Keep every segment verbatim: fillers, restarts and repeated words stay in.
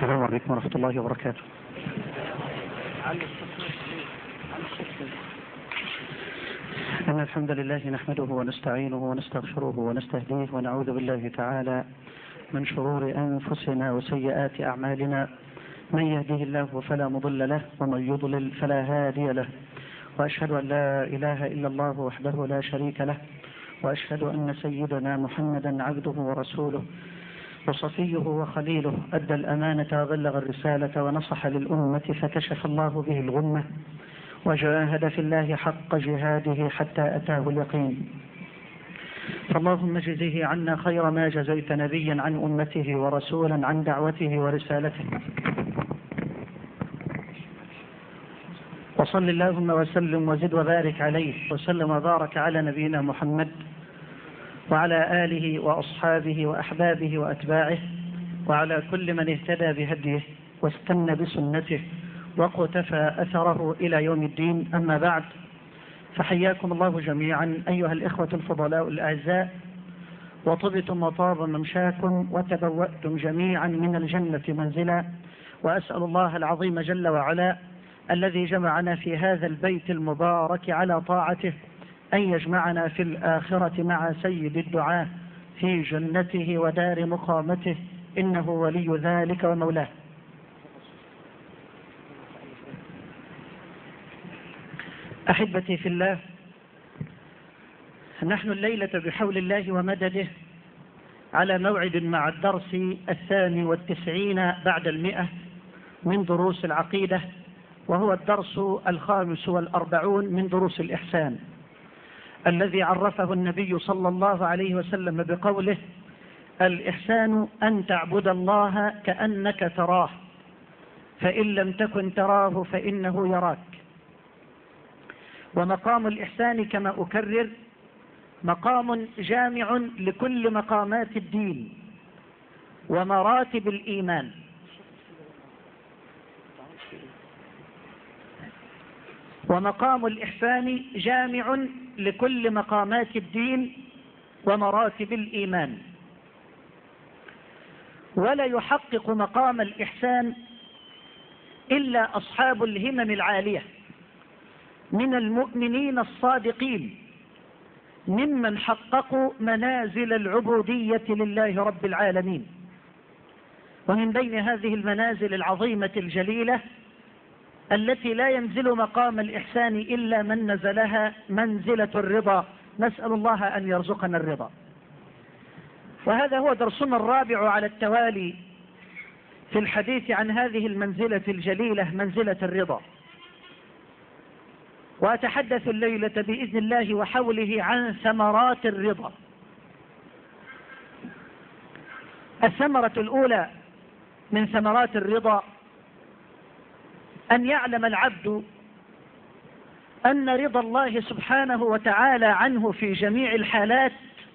السلام عليكم ورحمة الله وبركاته. إن الحمد لله نحمده ونستعينه ونستغفره ونستهديه ونعوذ بالله تعالى من شرور أنفسنا وسيئات أعمالنا، من يهده الله فلا مضل له ومن يضلل فلا هادي له، وأشهد أن لا إله إلا الله وحده لا شريك له، وأشهد أن سيدنا محمدا عبده ورسوله وصفيه وخليله، أدى الأمانة وبلغ الرسالة ونصح للأمة فكشف الله به الغمة وجاهد في الله حق جهاده حتى أتاه اليقين. فاللهم اجزه عنا خير ما جزيت نبيا عن أمته ورسولا عن دعوته ورسالته، وصل اللهم وسلم وزد وبارك عليه وسلم وبارك على نبينا محمد وعلى آله وأصحابه وأحبابه وأتباعه وعلى كل من اهتدى بهديه واستنى بسنته وقتفى أثره إلى يوم الدين. أما بعد، فحياكم الله جميعا أيها الإخوة الفضلاء الأعزاء، وطبتم وطاب ممشاكم وتبوأتم جميعا من الجنة منزلا، وأسأل الله العظيم جل وعلا الذي جمعنا في هذا البيت المبارك على طاعته أن يجمعنا في الآخرة مع سيد الدعاة في جنته ودار مقامته، إنه ولي ذلك ومولاه. أحبتي في الله، نحن الليلة بحول الله ومدده على موعد مع الدرس الثاني والتسعين بعد المئة من دروس العقيدة، وهو الدرس الخامس والأربعون من دروس الإحسان، الذي عرفه النبي صلى الله عليه وسلم بقوله: الإحسان أن تعبد الله كأنك تراه فإن لم تكن تراه فإنه يراك. ومقام الإحسان كما أكرر مقام جامع لكل مقامات الدين ومراتب الإيمان، ومقام الإحسان جامع لكل مقامات الدين ومراتب الإيمان، ولا يحقق مقام الإحسان إلا أصحاب الهمم العالية من المؤمنين الصادقين، ممن حققوا منازل العبودية لله رب العالمين. ومن بين هذه المنازل العظيمة الجليلة التي لا ينزل مقام الإحسان إلا من نزلها منزلة الرضا، نسأل الله أن يرزقنا الرضا. وهذا هو درسنا الرابع على التوالي في الحديث عن هذه المنزلة الجليلة، منزلة الرضا. وأتحدث الليلة بإذن الله وحوله عن ثمرات الرضا. الثمرة الأولى من ثمرات الرضا أن يعلم العبد أن رضا الله سبحانه وتعالى عنه في جميع الحالات،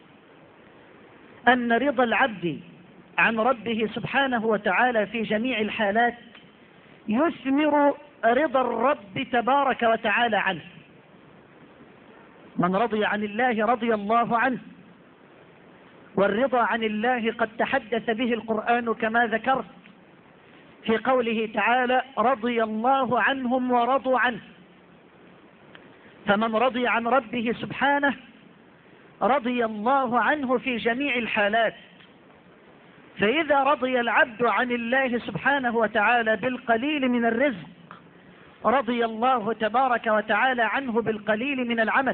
أن رضا العبد عن ربه سبحانه وتعالى في جميع الحالات يثمر رضا الرب تبارك وتعالى عنه. من رضي عن الله رضي الله عنه، والرضا عن الله قد تحدث به القرآن كما ذكرت في قوله تعالى: رضي الله عنهم ورضوا عنه. فمن رضي عن ربه سبحانه رضي الله عنه في جميع الحالات. فإذا رضي العبد عن الله سبحانه وتعالى بالقليل من الرزق رضي الله تبارك وتعالى عنه بالقليل من العمل.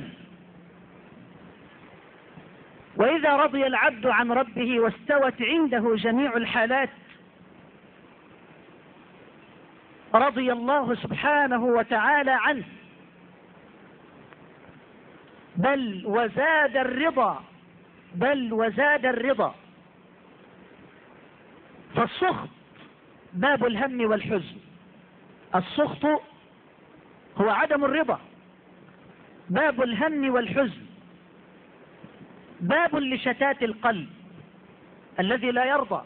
وإذا رضي العبد عن ربه واستوت عنده جميع الحالات رضي الله سبحانه وتعالى عنه، بل وزاد الرضا بل وزاد الرضا. فالسخط باب الهم والحزن. السخط هو عدم الرضا، باب الهم والحزن، باب لشتات القلب الذي لا يرضى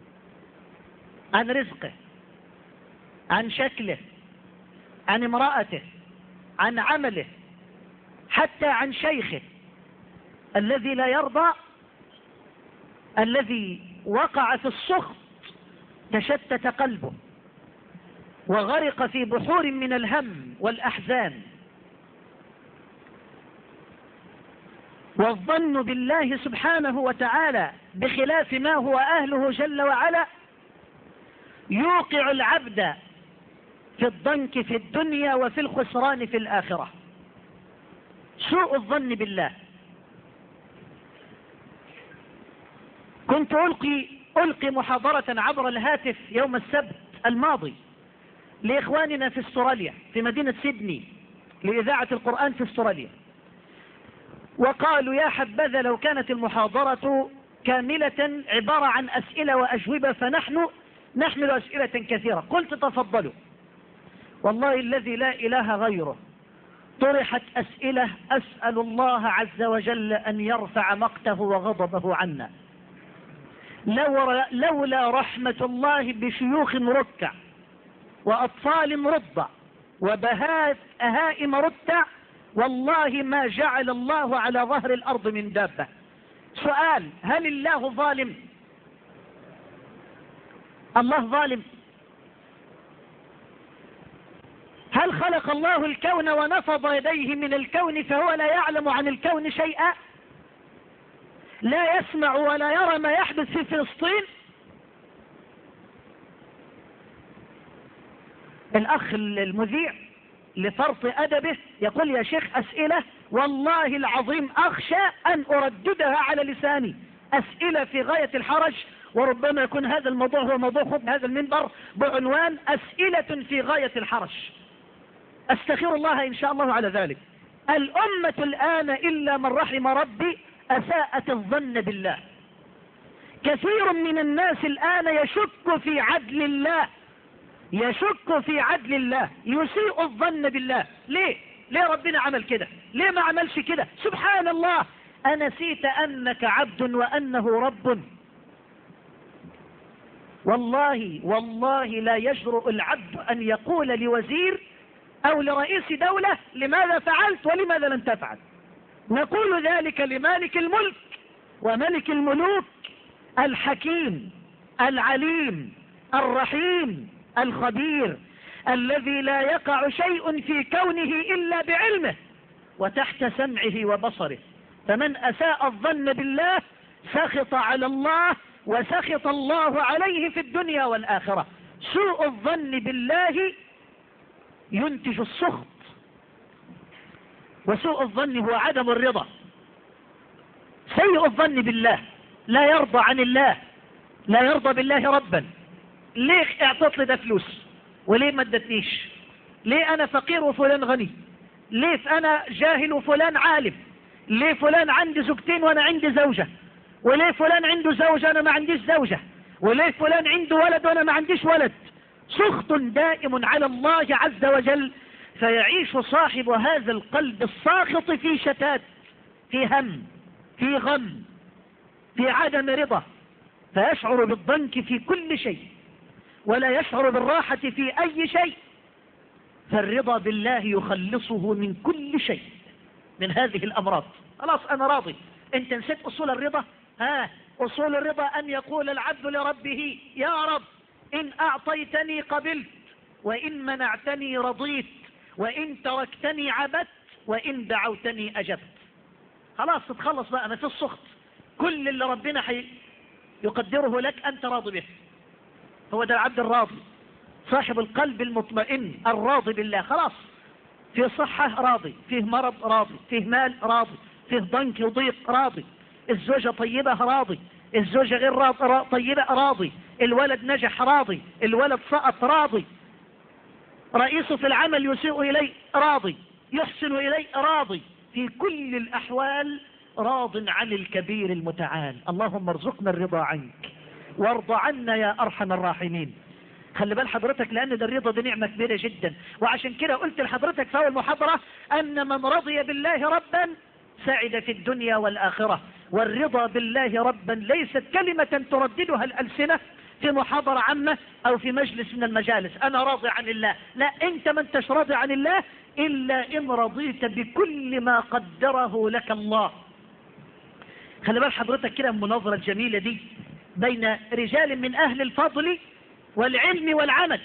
عن رزقه، عن شكله، عن امرأته، عن عمله، حتى عن شيخه، الذي لا يرضى، الذي وقع في السخط تشتت قلبه وغرق في بحور من الهم والأحزان. والظن بالله سبحانه وتعالى بخلاف ما هو أهله جل وعلا يوقع العبد في الضنك في الدنيا وفي الخسران في الآخرة. سوء الظن بالله. كنت ألقي, ألقي محاضرة عبر الهاتف يوم السبت الماضي لإخواننا في استراليا في مدينة سيدني لإذاعة القرآن في استراليا، وقالوا يا حبذا لو كانت المحاضرة كاملة عبارة عن أسئلة وأجوبة، فنحن نحمل أسئلة كثيرة. قلت تفضلوا، والله الذي لا إله غيره طرحت أسئلة أسأل الله عز وجل أن يرفع مقته وغضبه عنا. لولا رحمة الله بشيوخ ركع وأطفال رضع وبهات أهائم رتع والله ما جعل الله على ظهر الأرض من دابة. سؤال: هل الله ظالم؟ الله ظالم؟ هل خلق الله الكون ونفض يديه من الكون فهو لا يعلم عن الكون شيئا؟ لا يسمع ولا يرى ما يحدث في فلسطين؟ الأخ المذيع لفرط أدبه يقول يا شيخ أسئلة والله العظيم أخشى أن أرددها على لساني، أسئلة في غاية الحرج، وربما يكون هذا الموضوع هو موضوع خطبة هذا المنبر بعنوان أسئلة في غاية الحرج. أستغفر الله إن شاء الله على ذلك. الأمة الآن إلا من رحم ربي أساءت الظن بالله. كثير من الناس الآن يشك في عدل الله، يشك في عدل الله، يسيء الظن بالله. ليه؟ ليه ربنا عمل كده؟ ليه ما عملش كده؟ سبحان الله، أنسيت أنك عبد وأنه رب؟ والله والله لا يجرؤ العبد أن يقول لوزير أو لرئيس دولة لماذا فعلت ولماذا لم تفعل. نقول ذلك لمالك الملك وملك الملوك الحكيم العليم الرحيم الخبير الذي لا يقع شيء في كونه إلا بعلمه وتحت سمعه وبصره. فمن أساء الظن بالله سخط على الله وسخط الله عليه في الدنيا والآخرة. سوء الظن بالله ينتج السخط، وسوء الظن هو عدم الرضا. سيء الظن بالله لا يرضى عن الله، لا يرضى بالله ربا. ليه اعطت لي ده فلوس وليه ما ادتنيش؟ ليه انا فقير وفلان غني؟ ليه انا جاهل وفلان عالم؟ ليه فلان عنده زوجتين وانا عندي زوجة؟ وليه فلان عنده زوجة انا ما عنديش زوجة؟ وليه فلان عنده ولد وانا ما عنديش ولد؟ سخط دائم على الله عز وجل، فيعيش صاحب هذا القلب الساخط في شتات، في هم، في غم، في عدم رضا، فيشعر بالضنك في كل شيء ولا يشعر بالراحة في أي شيء. فالرضا بالله يخلصه من كل شيء من هذه الأمراض. خلاص أنا راضي. أنت نسيت أصول الرضا؟ ها، أصول الرضا أن يقول العبد لربه يا رب إن أعطيتني قبلت، وإن منعتني رضيت، وإن تركتني عبدت، وإن دعوتني أجبت. خلاص تتخلص بقى، ما في السخط. كل اللي ربنا حي يقدره لك أنت راضي به. هو ده العبد الراضي، صاحب القلب المطمئن الراضي بالله. خلاص، في صحة راضي، فيه مرض راضي، فيه مال راضي، فيه ضنك وضيق راضي، الزوجة طيبة راضي، الزوجة غير راضي طيبة راضي، الولد نجح راضي، الولد سقط راضي، رئيسه في العمل يسيء إليه راضي، يحسن إليه راضي، في كل الأحوال راض عن الكبير المتعال. اللهم ارزقنا الرضا عنك وارض عنا يا أرحم الراحمين. خلي بال حضرتك، لأن ده الرضا دي نعمة كبيرة جدا. وعشان كده قلت لحضرتك في أول محاضرة أن من رضي بالله ربا سعد في الدنيا والآخرة. والرضا بالله ربا ليست كلمة ترددها الألسنة في محاضرة عامة أو في مجلس من المجالس، أنا راضي عن الله. لا، أنت ما انتش راضي عن الله إلا إن رضيت بكل ما قدره لك الله. خلي بال حضرتك كده المناظرة الجميلة دي بين رجال من أهل الفضل والعلم والعمل.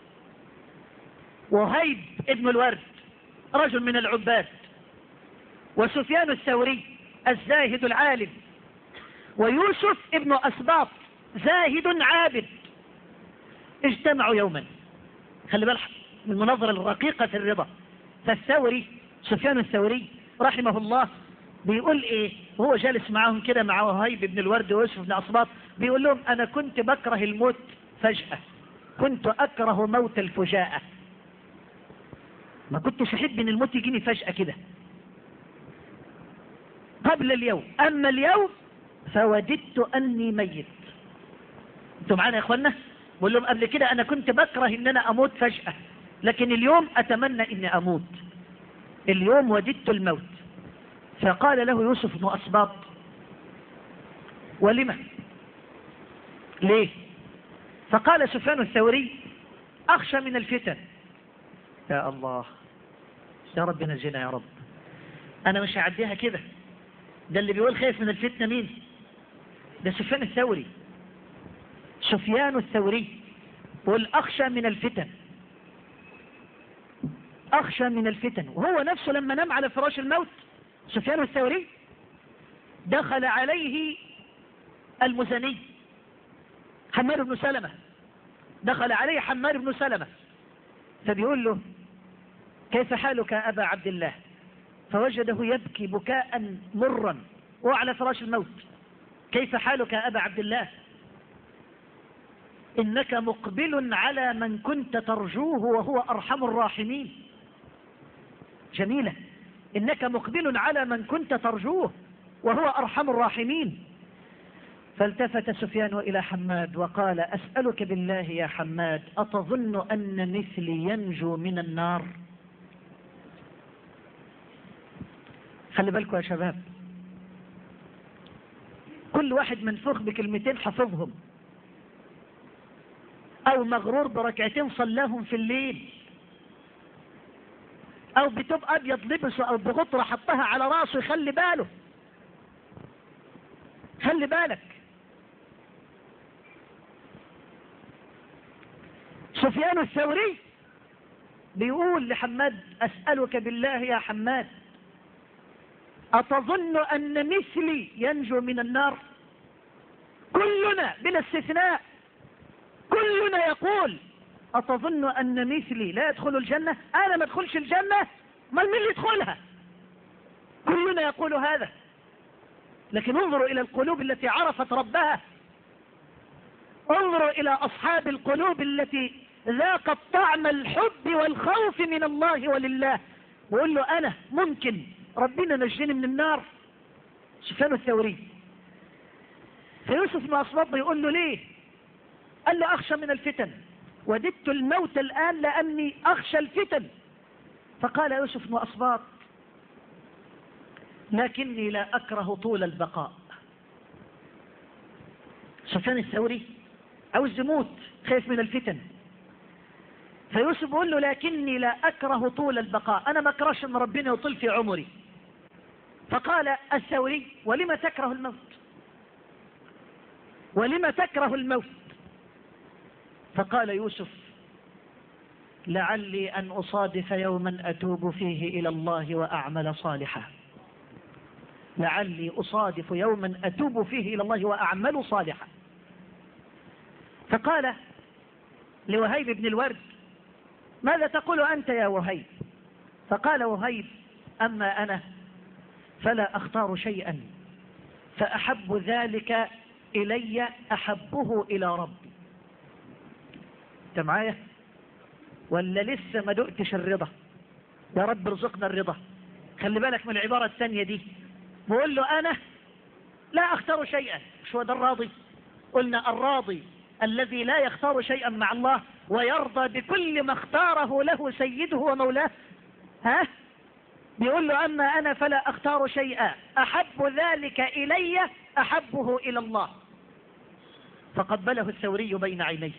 وهيب ابن الورد رجل من العباد، وسفيان الثوري الزاهد العالم، ويوسف ابن أسباط زاهد عابد، اجتمعوا يوما. خلي بالك من المناظرة الرقيقة في الرضا. فالثوري سفيان الثوري رحمه الله بيقول ايه وهو جالس معاهم كده مع وهيب بن الورد ويوسف بن أسباط، بيقول لهم انا كنت بكره الموت فجأة، كنت اكره موت الفجاءة، ما كنتش احب ان الموت يجيني فجأة كده قبل اليوم، اما اليوم فوددت اني ميت. انتوا معانا يا اخوانا؟ بقول لهم قبل كده انا كنت بكره ان انا اموت فجأة، لكن اليوم اتمنى اني اموت، اليوم وددت الموت. فقال له يوسف بن أسباط ولما؟ ليه؟ فقال سفيان الثوري أخشى من الفتن. يا الله، يا رب نجينا يا رب. أنا مش هعديها كده، ده اللي بيقول خايف من الفتنة مين؟ ده سفيان الثوري. سفيان الثوري يقول أخشى من الفتن، أخشى من الفتن. وهو نفسه لما نام على فراش الموت سفيان الثوري دخل عليه المزني حماد بن سلمة، دخل عليه حماد بن سلمة فبيقول له كيف حالك يا أبا عبد الله؟ فوجده يبكي بكاء مرا وعلى فراش الموت. كيف حالك يا أبا عبد الله؟ إنك مقبل على من كنت ترجوه وهو أرحم الراحمين. جميلة، إنك مقبل على من كنت ترجوه وهو أرحم الراحمين. فالتفت سفيان إلى حماد وقال أسألك بالله يا حماد أتظن أن مثلي ينجو من النار؟ خلي بالكم يا شباب، كل واحد منفوخ بكلمتين حفظهم أو مغرور بركعتين صلاهم في الليل أو بتوب أبيض لبسه أو بغطرة حطها على راسه. خلي باله، خلي بالك. سفيان الثوري بيقول لحماد أسألك بالله يا حماد أتظن أن مثلي ينجو من النار؟ كلنا بلا استثناء كلنا يقول أتظن أن مثلي لا يدخل الجنة؟ أنا ما ادخلش الجنة، ما مين اللي يدخلها؟ كلنا يقول هذا. لكن انظروا إلى القلوب التي عرفت ربها، انظروا إلى أصحاب القلوب التي ذاقت طعم الحب والخوف من الله ولله، وقول له أنا ممكن ربنا نجيني من النار. سفيان الثوري. فيوسف بن أسباط يقول له ليه؟ قال له أخشى من الفتن، وددت الموت الآن لأني أخشى الفتن. فقال يوسف بن أسباط لكني لا أكره طول البقاء. سفيان الثوري عاوز يموت، خايف من الفتن. فيوسف بيقول له لكني لا أكره طول البقاء، أنا ما أكرهش أن ربنا يطول في عمري. فقال الثوري ولما تكره الموت؟ ولما تكره الموت؟ فقال يوسف لعلي أن أصادف يوما أتوب فيه إلى الله وأعمل صالحا. لعلي أصادف يوما أتوب فيه إلى الله وأعمل صالحا. فقال لوهيب بن الورد ماذا تقول أنت يا وهيب؟ فقال وهيب أما أنا فلا أختار شيئا فأحب ذلك إلي أحبه إلى ربي. أنت معايا ولا لسه ما دقتش الرضا؟ يا رب ارزقنا الرضا. خلي بالك من العبارة الثانية دي، بقول له أنا لا أختار شيئا. مش هو ده الراضي؟ قلنا الراضي الذي لا يختار شيئا مع الله ويرضى بكل ما اختاره له سيده ومولاه. ها؟ بيقول له أما أنا فلا أختار شيئا أحب ذلك إلي أحبه إلى الله. فقبله الثوري بين عينيه،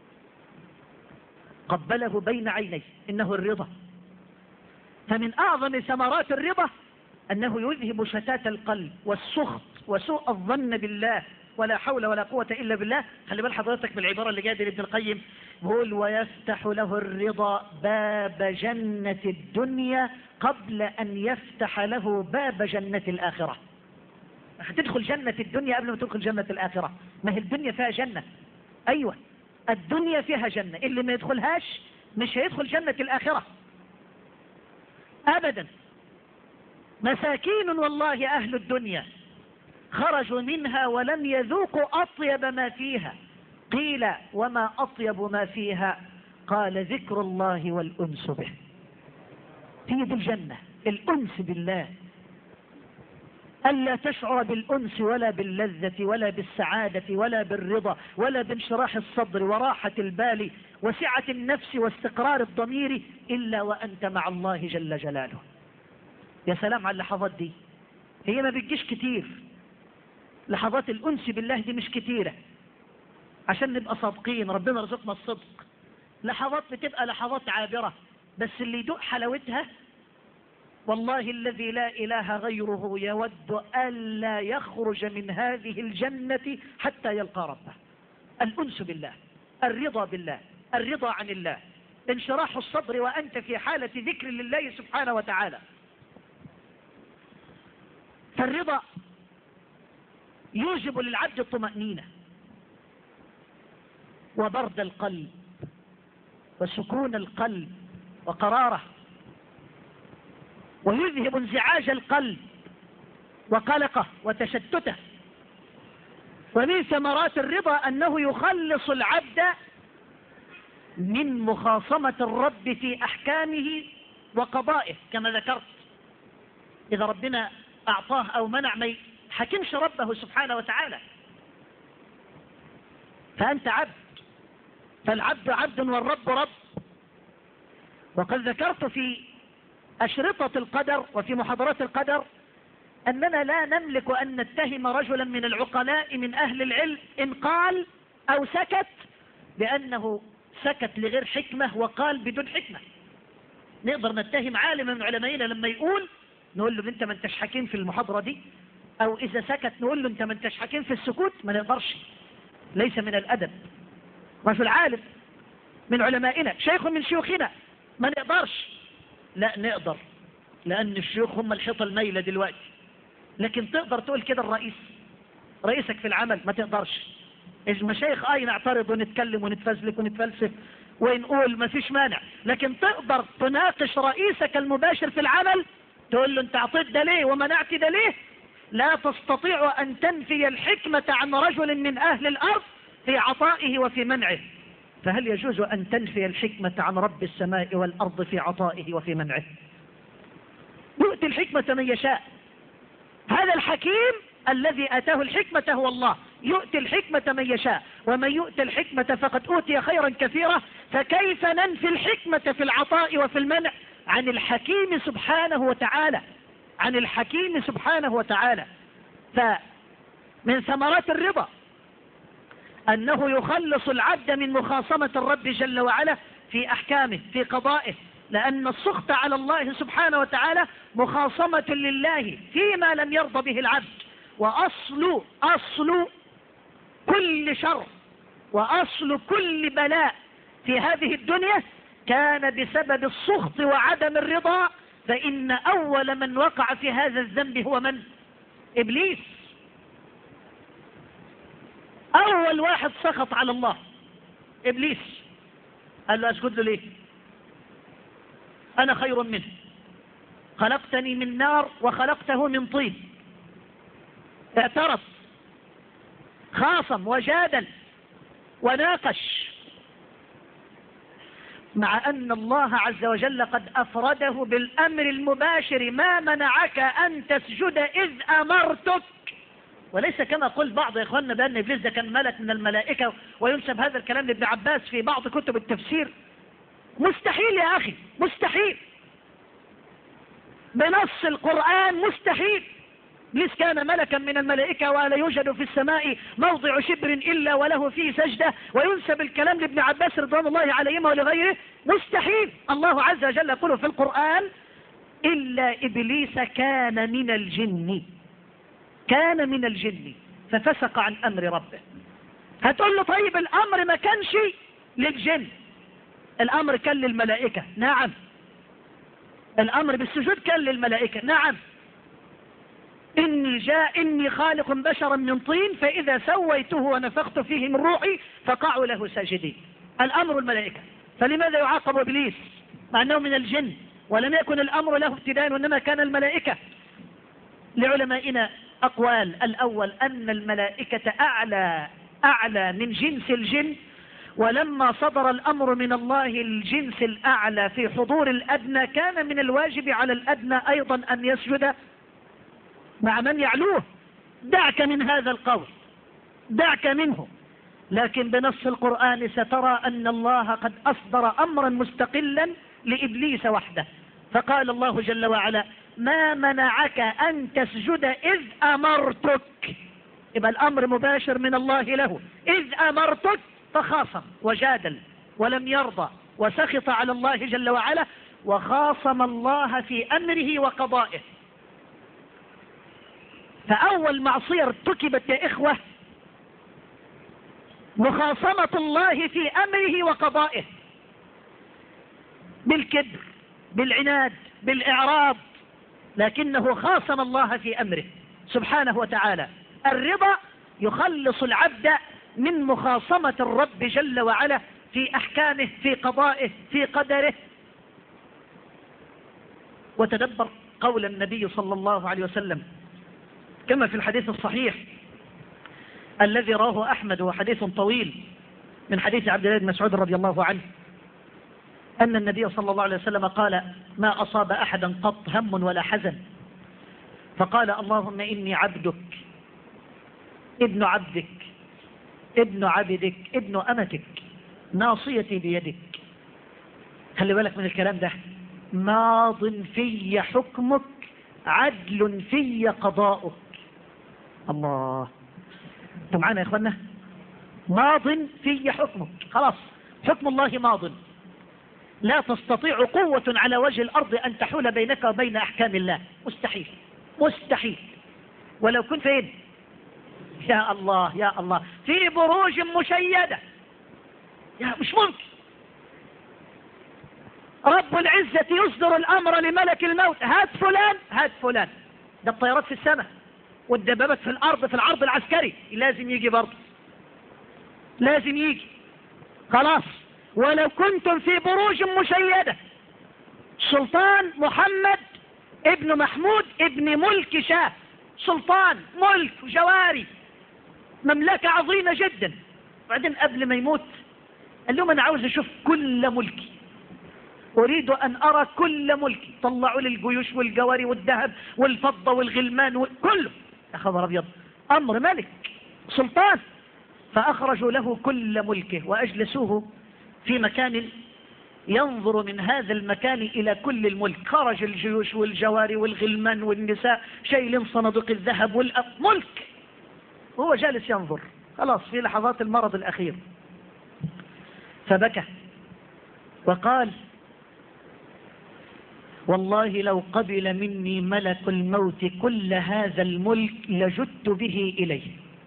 قبله بين عينيه. إنه الرضا. فمن أعظم ثمرات الرضا أنه يذهب شتات القلب والسخط وسوء الظن بالله ولا حول ولا قوة إلا بالله. خلي بال حضرتك بالعبارة اللي جاية دي لابن القيم، بيقول ويفتح له الرضا باب جنة الدنيا قبل أن يفتح له باب جنة الآخرة. هتدخل جنة الدنيا قبل ما تدخل جنة الآخرة. ما هي الدنيا فيها جنة، أيوة الدنيا فيها جنة، اللي ما يدخلهاش مش هيدخل جنة الآخرة أبدا. مساكين والله أهل الدنيا خرجوا منها ولم يذوقوا أطيب ما فيها. قيل وما أطيب ما فيها؟ قال ذكر الله والأنس به. هي دي الجنة، الأنس بالله، ألا تشعر بالأنس ولا باللذة ولا بالسعادة ولا بالرضا ولا بانشراح الصدر وراحة البال وسعة النفس واستقرار الضمير إلا وأنت مع الله جل جلاله. يا سلام على اللحظات دي، هي ما بتجيش كتير. لحظات الأنس بالله دي مش كتيرة، عشان نبقى صادقين، ربنا رزقنا الصدق. لحظات بتبقى لحظات عابرة، بس اللي يدوق حلاوتها والله الذي لا إله غيره يود ألا يخرج من هذه الجنة حتى يلقى ربه. الأنس بالله، الرضا بالله، الرضا عن الله، انشراح الصدر وأنت في حالة ذكر لله سبحانه وتعالى. فالرضا يوجب للعبد الطمأنينة وبرد القلب وسكون القلب وقراره، ويذهب انزعاج القلب وقلقه وتشتته. ومن ثمرات الرضا أنه يخلص العبد من مخاصمة الرب في أحكامه وقضائه. كما ذكرت، إذا ربنا أعطاه أو منع ما حكمش ربه سبحانه وتعالى، فأنت عبد، فالعبد عبد والرب رب. وقد ذكرت في أشرطة القدر وفي محاضرات القدر أننا لا نملك أن نتهم رجلا من العقلاء من أهل العلم إن قال أو سكت بأنه سكت لغير حكمة وقال بدون حكمة. نقدر نتهم عالم من علمائنا لما يقول نقول له أنت ما انتش حكيم في المحاضرة دي، أو إذا سكت نقول له أنت ما انتش حكيم في السكوت. ما نقدرش، ليس من الأدب. رجل عالم من علمائنا، شيخ من شيوخنا، ما نقدرش. لا نقدر، لأن الشيوخ هم الحيطة الميلة دلوقتي. لكن تقدر تقول كده الرئيس، رئيسك في العمل ما تقدرش. المشايخ آي نعترض ونتكلم ونتفزلك ونتفلسف ونقول ما فيش مانع، لكن تقدر تناقش رئيسك المباشر في العمل تقول له انت اعطيت ده ليه ومنعت ده ليه؟ لا تستطيع أن تنفي الحكمة عن رجل من أهل الأرض في عطائه وفي منعه، فهل يجوز أن تنفي الحكمة عن رب السماء والأرض في عطائه وفي منعه؟ يؤتي الحكمة من يشاء. هذا الحكيم الذي آتاه الحكمة هو الله، يؤتي الحكمة من يشاء، ومن يؤتي الحكمة فقد أوتي خيرا كثيرا. فكيف ننفي الحكمة في العطاء وفي المنع عن الحكيم سبحانه وتعالى، عن الحكيم سبحانه وتعالى؟ فمن ثمرات الرضا أنه يخلص العبد من مخاصمة الرب جل وعلا في أحكامه في قضائه، لأن السخط على الله سبحانه وتعالى مخاصمة لله فيما لم يرضى به العبد. وأصل أصل كل شر وأصل كل بلاء في هذه الدنيا كان بسبب السخط وعدم الرضا. فإن أول من وقع في هذا الذنب هو من؟ إبليس. أول واحد سخط على الله إبليس، قال له أسجد له ليه؟ أنا خير منه، خلقتني من نار وخلقته من طين. اعترف، خاصم وجادل وناقش، مع أن الله عز وجل قد أفرده بالأمر المباشر: ما منعك أن تسجد إذ أمرتك. وليس كما قل بعض يا إخواننا بأن إبليس ده كان ملك من الملائكة، وينسب هذا الكلام لابن عباس في بعض كتب التفسير. مستحيل يا أخي، مستحيل بنص القرآن، مستحيل. إبليس كان ملكا من الملائكة ولا يوجد في السماء موضع شبر إلا وله فيه سجدة، وينسب الكلام لابن عباس رضوان الله عليهما ولغيره. مستحيل. الله عز وجل يقول في القرآن: إلا إبليس كان من الجن، كان من الجن ففسق عن أمر ربه. هتقول له طيب الأمر ما كانش للجن، الأمر كان للملائكة. نعم، الأمر بالسجود كان للملائكة. نعم، إني جاء إني خالق بشرا من طين فإذا سويته ونفخت فيه من روحي فقعوا له ساجدين. الأمر الملائكة، فلماذا يعاقب إبليس مع أنه من الجن ولم يكن الأمر له ابتداء وإنما كان الملائكة؟ لعلمائنا أقوال. الأول أن الملائكة أعلى أعلى من جنس الجن، ولما صدر الأمر من الله الجنس الأعلى في حضور الأدنى كان من الواجب على الأدنى أيضا أن يسجد مع من يعلوه. دعك من هذا القول، دعك منه، لكن بنص القرآن سترى أن الله قد أصدر أمرا مستقلا لإبليس وحده، فقال الله جل وعلا ما منعك أن تسجد إذ أمرتك. يبقى الأمر مباشر من الله له، إذ أمرتك، فخاصم وجادل ولم يرضى وسخط على الله جل وعلا وخاصم الله في أمره وقضائه. فأول معصية ارتكبت يا إخوة مخاصمة الله في أمره وقضائه، بالكبر، بالعناد، بالإعراض، لكنه خاصم الله في أمره سبحانه وتعالى. الرضا يخلص العبد من مخاصمة الرب جل وعلا في أحكامه، في قضائه، في قدره. وتدبر قول النبي صلى الله عليه وسلم كما في الحديث الصحيح الذي رواه أحمد، وحديث طويل من حديث عبد الله بن مسعود رضي الله عنه، أن النبي صلى الله عليه وسلم قال ما أصاب أحدا قط هم ولا حزن فقال اللهم إني عبدك ابن عبدك ابن عبدك ابن أمتك ناصيتي بيدك. خلي بالك من الكلام ده، ماض في حكمك عدل في قضاؤك. الله، انتوا معانا يا اخوانا؟ ماض في حكمك، خلاص حكم الله ماض، لا تستطيع قوة على وجه الأرض أن تحول بينك وبين أحكام الله، مستحيل مستحيل. ولو كنت فين؟ يا الله يا الله في بروج مشيدة، يا مش ممكن. رب العزة يصدر الأمر لملك الموت هات فلان هات فلان، ده الطيارات في السماء والدبابات في الأرض في العرض العسكري لازم يجي برضه، لازم يجي خلاص. ولو كنتم في بروج مشيدة، سلطان محمد ابن محمود ابن ملك شاه، سلطان ملك وجواري، مملكة عظيمة جدا. بعدين قبل ما يموت قال لهم أنا عاوز أشوف كل ملكي، أريد أن أرى كل ملكي. طلعوا لي الجيوش والجواري والذهب والفضة والغلمان وكله، يا خبر أبيض، أمر ملك سلطان. فأخرجوا له كل ملكه وأجلسوه في مكان ينظر من هذا المكان إلى كل الملك. خرج الجيوش والجواري والغلمان والنساء شايلين صناديق الذهب والملك، وهو جالس ينظر خلاص في لحظات المرض الأخير. فبكى وقال والله لو قبل مني ملك الموت كل هذا الملك لجدت به إليه.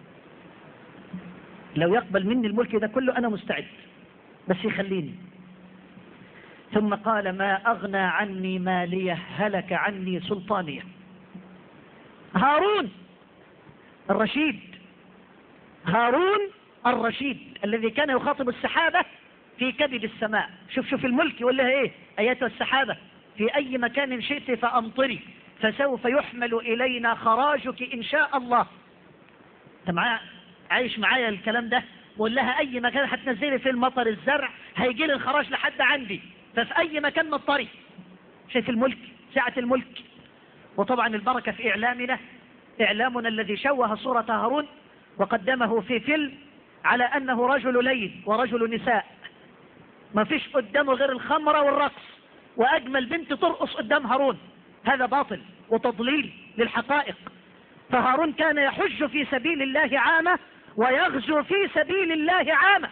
لو يقبل مني الملك ده كله أنا مستعد، بس يخليني. ثم قال ما أغنى عني مالية هلك عني سلطانية. هارون الرشيد، هارون الرشيد الذي كان يخاطب السحابة في كبد السماء. شوف شوف الملك يقول لها ايه، ايتها السحابة في اي مكان شئت فامطري فسوف يحمل الينا خراجك ان شاء الله. انت معايا عايش معايا الكلام ده؟ بقول لها اي مكان هتنزلي في المطر الزرع هيجي لي الخراج لحد عندي، ففي اي مكان مطري. شايف الملك، سعة الملك. وطبعا البركة في اعلامنا، اعلامنا الذي شوه صورة هارون وقدمه في فيلم على انه رجل ليل ورجل نساء، ما فيش قدامه غير الخمرة والرقص، واجمل بنت ترقص قدام هارون. هذا باطل وتضليل للحقائق. فهارون كان يحج في سبيل الله عامة ويغزو في سبيل الله عامة،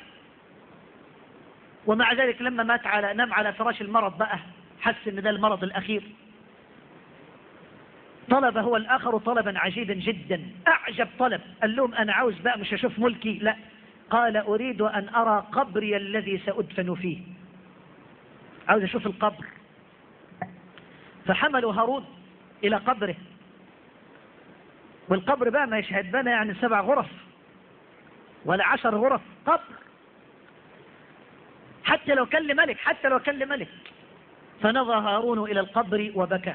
ومع ذلك لما مات على نام على فراش المرض بقى حس ان ده المرض الاخير. طلب هو الآخر طلبا عجيبا جدا، أعجب طلب. قال لهم أنا عاوز بقى مش أشوف ملكي، لا، قال أريد أن أرى قبري الذي سأدفن فيه، عاوز أشوف القبر. فحملوا هارون إلى قبره، والقبر بقى ما يشهد بنا يعني سبع غرف ولا عشر غرف، قبر حتى لو كان لملك، حتى لو كان لملك. فنظر هارون إلى القبر وبكى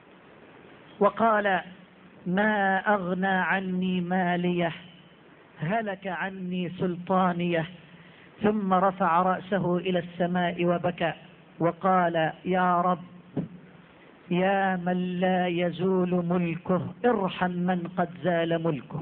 وقال ما أغنى عني ماليه، هلك عني سلطانيه. ثم رفع رأسه إلى السماء وبكى وقال يا رب، يا من لا يزول ملكه، ارحم من قد زال ملكه.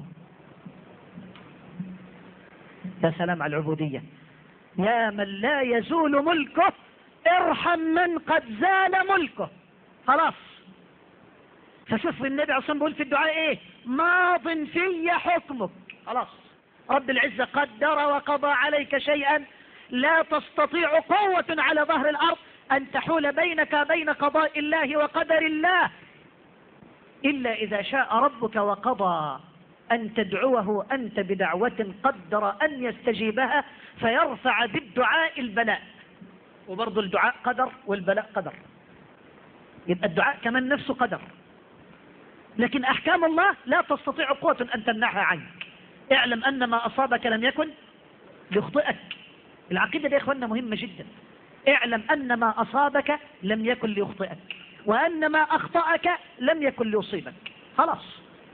يا سلام على العبودية. يا من لا يزول ملكه، ارحم من قد زال ملكه. خلاص. فشوف النبي عليه الصلاة والسلام بيقول في الدعاء ايه؟ ماض في حكمك. خلاص، رب العزة قدر وقضى عليك شيئا لا تستطيع قوة على ظهر الأرض أن تحول بينك وبين قضاء الله وقدر الله، إلا إذا شاء ربك وقضى أن تدعوه أنت بدعوة قدر أن يستجيبها فيرفع بالدعاء البلاء. وبرضو الدعاء قدر والبلاء قدر، يبقى الدعاء كمان نفسه قدر. لكن أحكام الله لا تستطيع قوة أن تمنعها عنك. اعلم أن ما أصابك لم يكن ليخطئك. العقيدة دي يا إخواننا مهمة جدا. اعلم أن ما أصابك لم يكن ليخطئك، وأن ما أخطأك لم يكن ليصيبك. خلاص.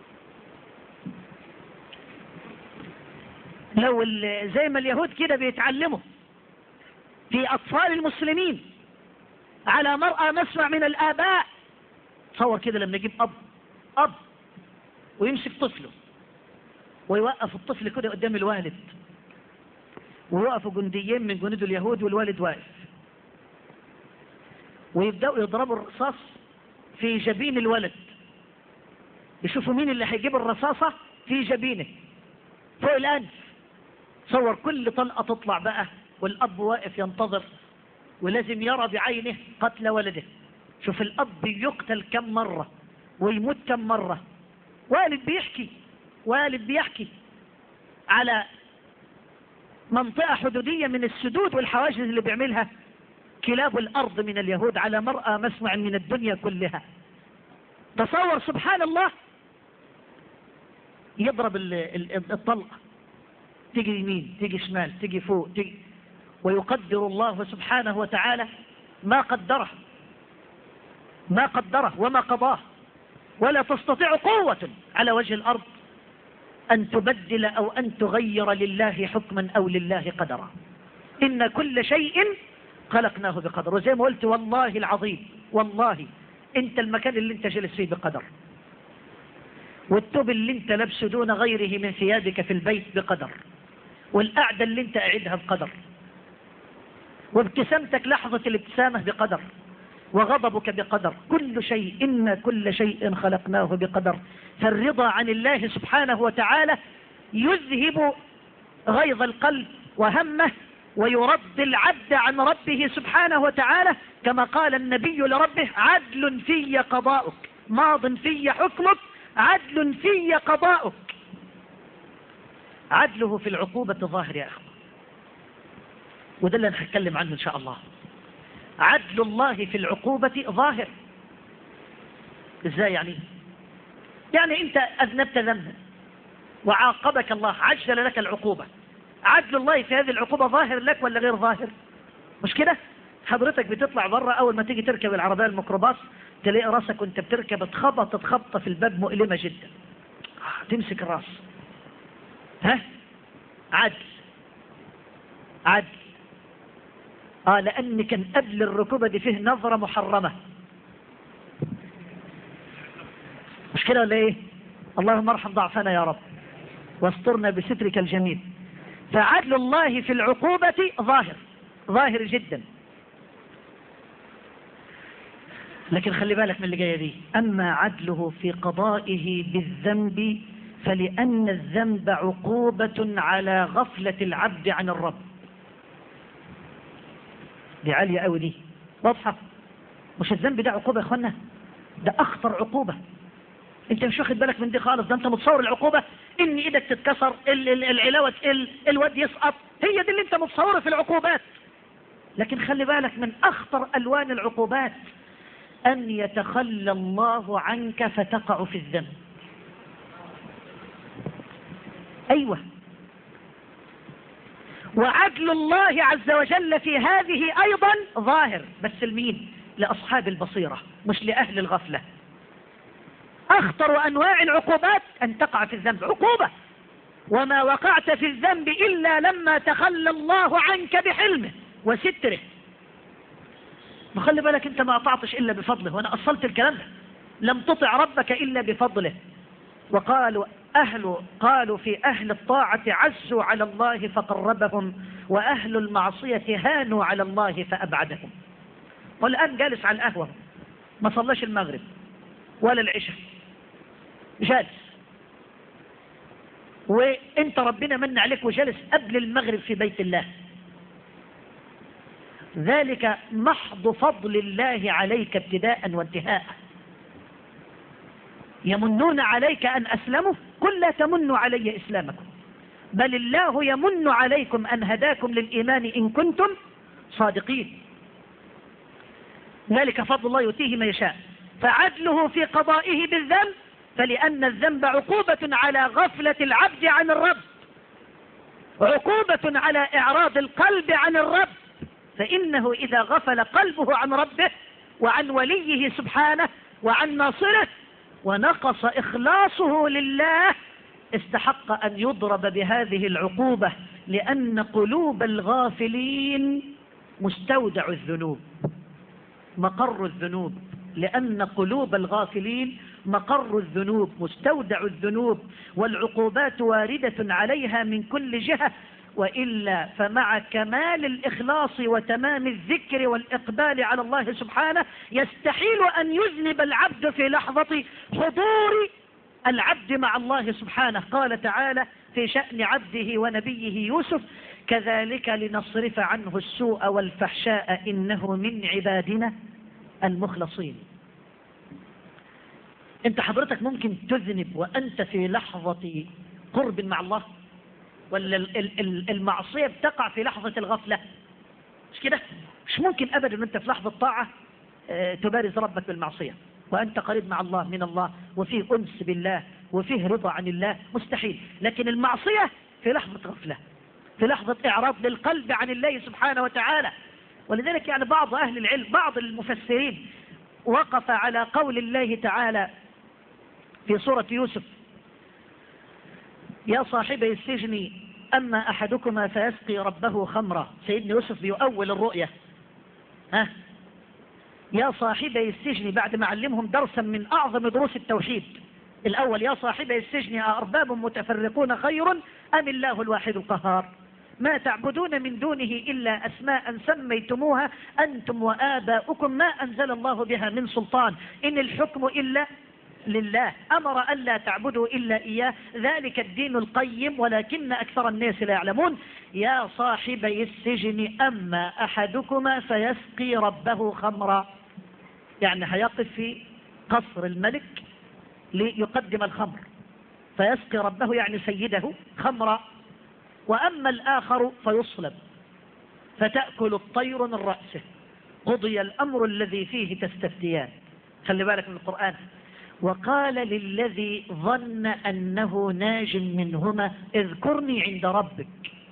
لو زي ما اليهود كده بيتعلموا في أطفال المسلمين على مرأى مسمع من الآباء، تصور كده لما يجيب أب أب ويمسك طفله ويوقف الطفل كده قدام الوالد، ويوقفوا جنديين من جنود اليهود والوالد واقف، ويبدأوا يضربوا الرصاص في جبين الولد، يشوفوا مين اللي هيجيب الرصاصة في جبينه فوق الأنف. تصور كل طلقة تطلع بقى والأب واقف ينتظر، ولازم يرى بعينه قتل ولده. شوف الأب يقتل كم مرة ويموت كم مرة. والد بيحكي والد بيحكي على منطقة حدودية من السدود والحواجز اللي بيعملها كلاب الأرض من اليهود على مرأى مسمع من الدنيا كلها. تصور سبحان الله، يضرب الطلقة تيجي يمين تيجي شمال تيجي فوق تيجي، ويقدر الله سبحانه وتعالى ما قدره ما قدره وما قضاه. ولا تستطيع قوة على وجه الأرض أن تبدل أو أن تغير لله حكما أو لله قدرا. إن كل شيء خلقناه بقدر. وزي ما قلت والله العظيم، والله انت المكان اللي انت جلس فيه بقدر، والثوب اللي انت لابسه دون غيره من ثيابك في البيت بقدر، والقعدة اللي انت قاعدها بقدر، وابتسامتك لحظة الابتسامة بقدر، وغضبك بقدر. كل شيء، إن كل شيء خلقناه بقدر. فالرضا عن الله سبحانه وتعالى يذهب غيظ القلب وهمه، ويرد العبد عن ربه سبحانه وتعالى، كما قال النبي لربه عدل في قضاؤك، ماض في حكمك، عدل في قضاؤك. عدله في العقوبة ظاهر يا أخوة، وده اللي هنتكلم عنه إن شاء الله. عدل الله في العقوبة ظاهر. إزاي يعني؟ يعني أنت أذنبت ذنبا وعاقبك الله، عجل لك العقوبة، عدل الله في هذه العقوبة ظاهر لك ولا غير ظاهر؟ مش كده؟ حضرتك بتطلع بره، أول ما تيجي تركب العربية الميكروباص تلاقي راسك وانت بتركب اتخبطت خبطة في الباب مؤلمة جدا، تمسك الراس. ها؟ عدل عدل آه لأن كان قبل الركوبة دي فيه نظرة محرمة، مش كده ولا ايه؟ اللهم ارحم ضعفنا يا رب واسترنا بسترك الجميل. فعدل الله في العقوبة ظاهر ظاهر جدا. لكن خلي بالك من اللي جاية دي، أما عدله في قضائه بالذنب فلأن الذنب عقوبة على غفلة العبد عن الرب. دي عالية قوي دي، واضحة؟ مش الذنب ده عقوبة يا اخوانا؟ ده أخطر عقوبة. انت مش واخد بالك من دي خالص. ده انت متصور العقوبة ان ايدك تتكسر، العلاوة تقل، الواد يسقط، هي دي اللي انت متصوره في العقوبات. لكن خلي بالك من اخطر الوان العقوبات ان يتخلى الله عنك فتقع في الذنب. ايوه، وعدل الله عز وجل في هذه ايضا ظاهر، بس لمين؟ لاصحاب البصيرة مش لاهل الغفلة. اخطر انواع العقوبات ان تقع في الذنب. عقوبة وما وقعت في الذنب الا لما تخلى الله عنك بحلمه وستره. وخلي بالك انت ما اطعتش الا بفضله، وانا اصلت الكلام ده، لم تطع ربك الا بفضله. وقالوا اهل قالوا في اهل الطاعة عزوا على الله فقربهم، واهل المعصية هانوا على الله فابعدهم. والان جالس على القهوة ما صلاش المغرب ولا العشاء، جالس، وانت ربنا من عليك وجالس قبل المغرب في بيت الله، ذلك محض فضل الله عليك ابتداء وانتهاء. يمنون عليك أن أسلموا، قل لا تمنوا علي إسلامكم، بل الله يمن عليكم أن هداكم للإيمان إن كنتم صادقين. ذلك فضل الله يؤتيه من يشاء. فعدله في قضائه بالذنب، فلأن الذنب عقوبة على غفلة العبد عن الرب، عقوبة على إعراض القلب عن الرب، فإنه إذا غفل قلبه عن ربه وعن وليه سبحانه وعن ناصره ونقص إخلاصه لله استحق أن يضرب بهذه العقوبة، لأن قلوب الغافلين مستودع الذنوب، مقر الذنوب. لأن قلوب الغافلين مقر الذنوب، مستودع الذنوب، والعقوبات واردة عليها من كل جهة. وإلا فمع كمال الإخلاص وتمام الذكر والإقبال على الله سبحانه يستحيل أن يذنب العبد في لحظة حضور العبد مع الله سبحانه. قال تعالى في شأن عبده ونبيه يوسف: كذلك لنصرف عنه السوء والفحشاء إنه من عبادنا المخلصين. انت حضرتك ممكن تذنب وأنت في لحظة قرب مع الله؟ ولا المعصية بتقع في لحظة الغفلة؟ مش كده؟ مش ممكن أبدا أن أنت في لحظة طاعة تبارز ربك بالمعصية وأنت قريب مع الله من الله وفيه أنس بالله وفيه رضا عن الله، مستحيل. لكن المعصية في لحظة غفلة، في لحظة إعراض للقلب عن الله سبحانه وتعالى. ولذلك يعني بعض أهل العلم، بعض المفسرين وقف على قول الله تعالى في سورة يوسف: يا صاحبي السجن أما أحدكما فيسقي ربه خمرا. سيدنا يوسف بيؤول الرؤية، ها، يا صاحبي السجن، بعد ما علمهم درسا من أعظم دروس التوحيد. الأول: يا صاحبي السجن أأرباب متفرقون خير أم الله الواحد القهار، ما تعبدون من دونه إلا أسماء سميتموها أنتم وآباؤكم ما أنزل الله بها من سلطان إن الحكم إلا لله أمر ألا تعبدوا إلا إياه ذلك الدين القيم ولكن أكثر الناس لا يعلمون. يا صاحبي السجن أما أحدكما فيسقي ربه خمرا، يعني هيقف في قصر الملك ليقدم الخمر، فيسقي ربه يعني سيده خمرا. وأما الآخر فيصلب فتأكل الطير من رأسه قضي الأمر الذي فيه تستفتيان. خلي بالك من القرآن. وقال للذي ظن أنه ناج منهما اذكرني عند ربك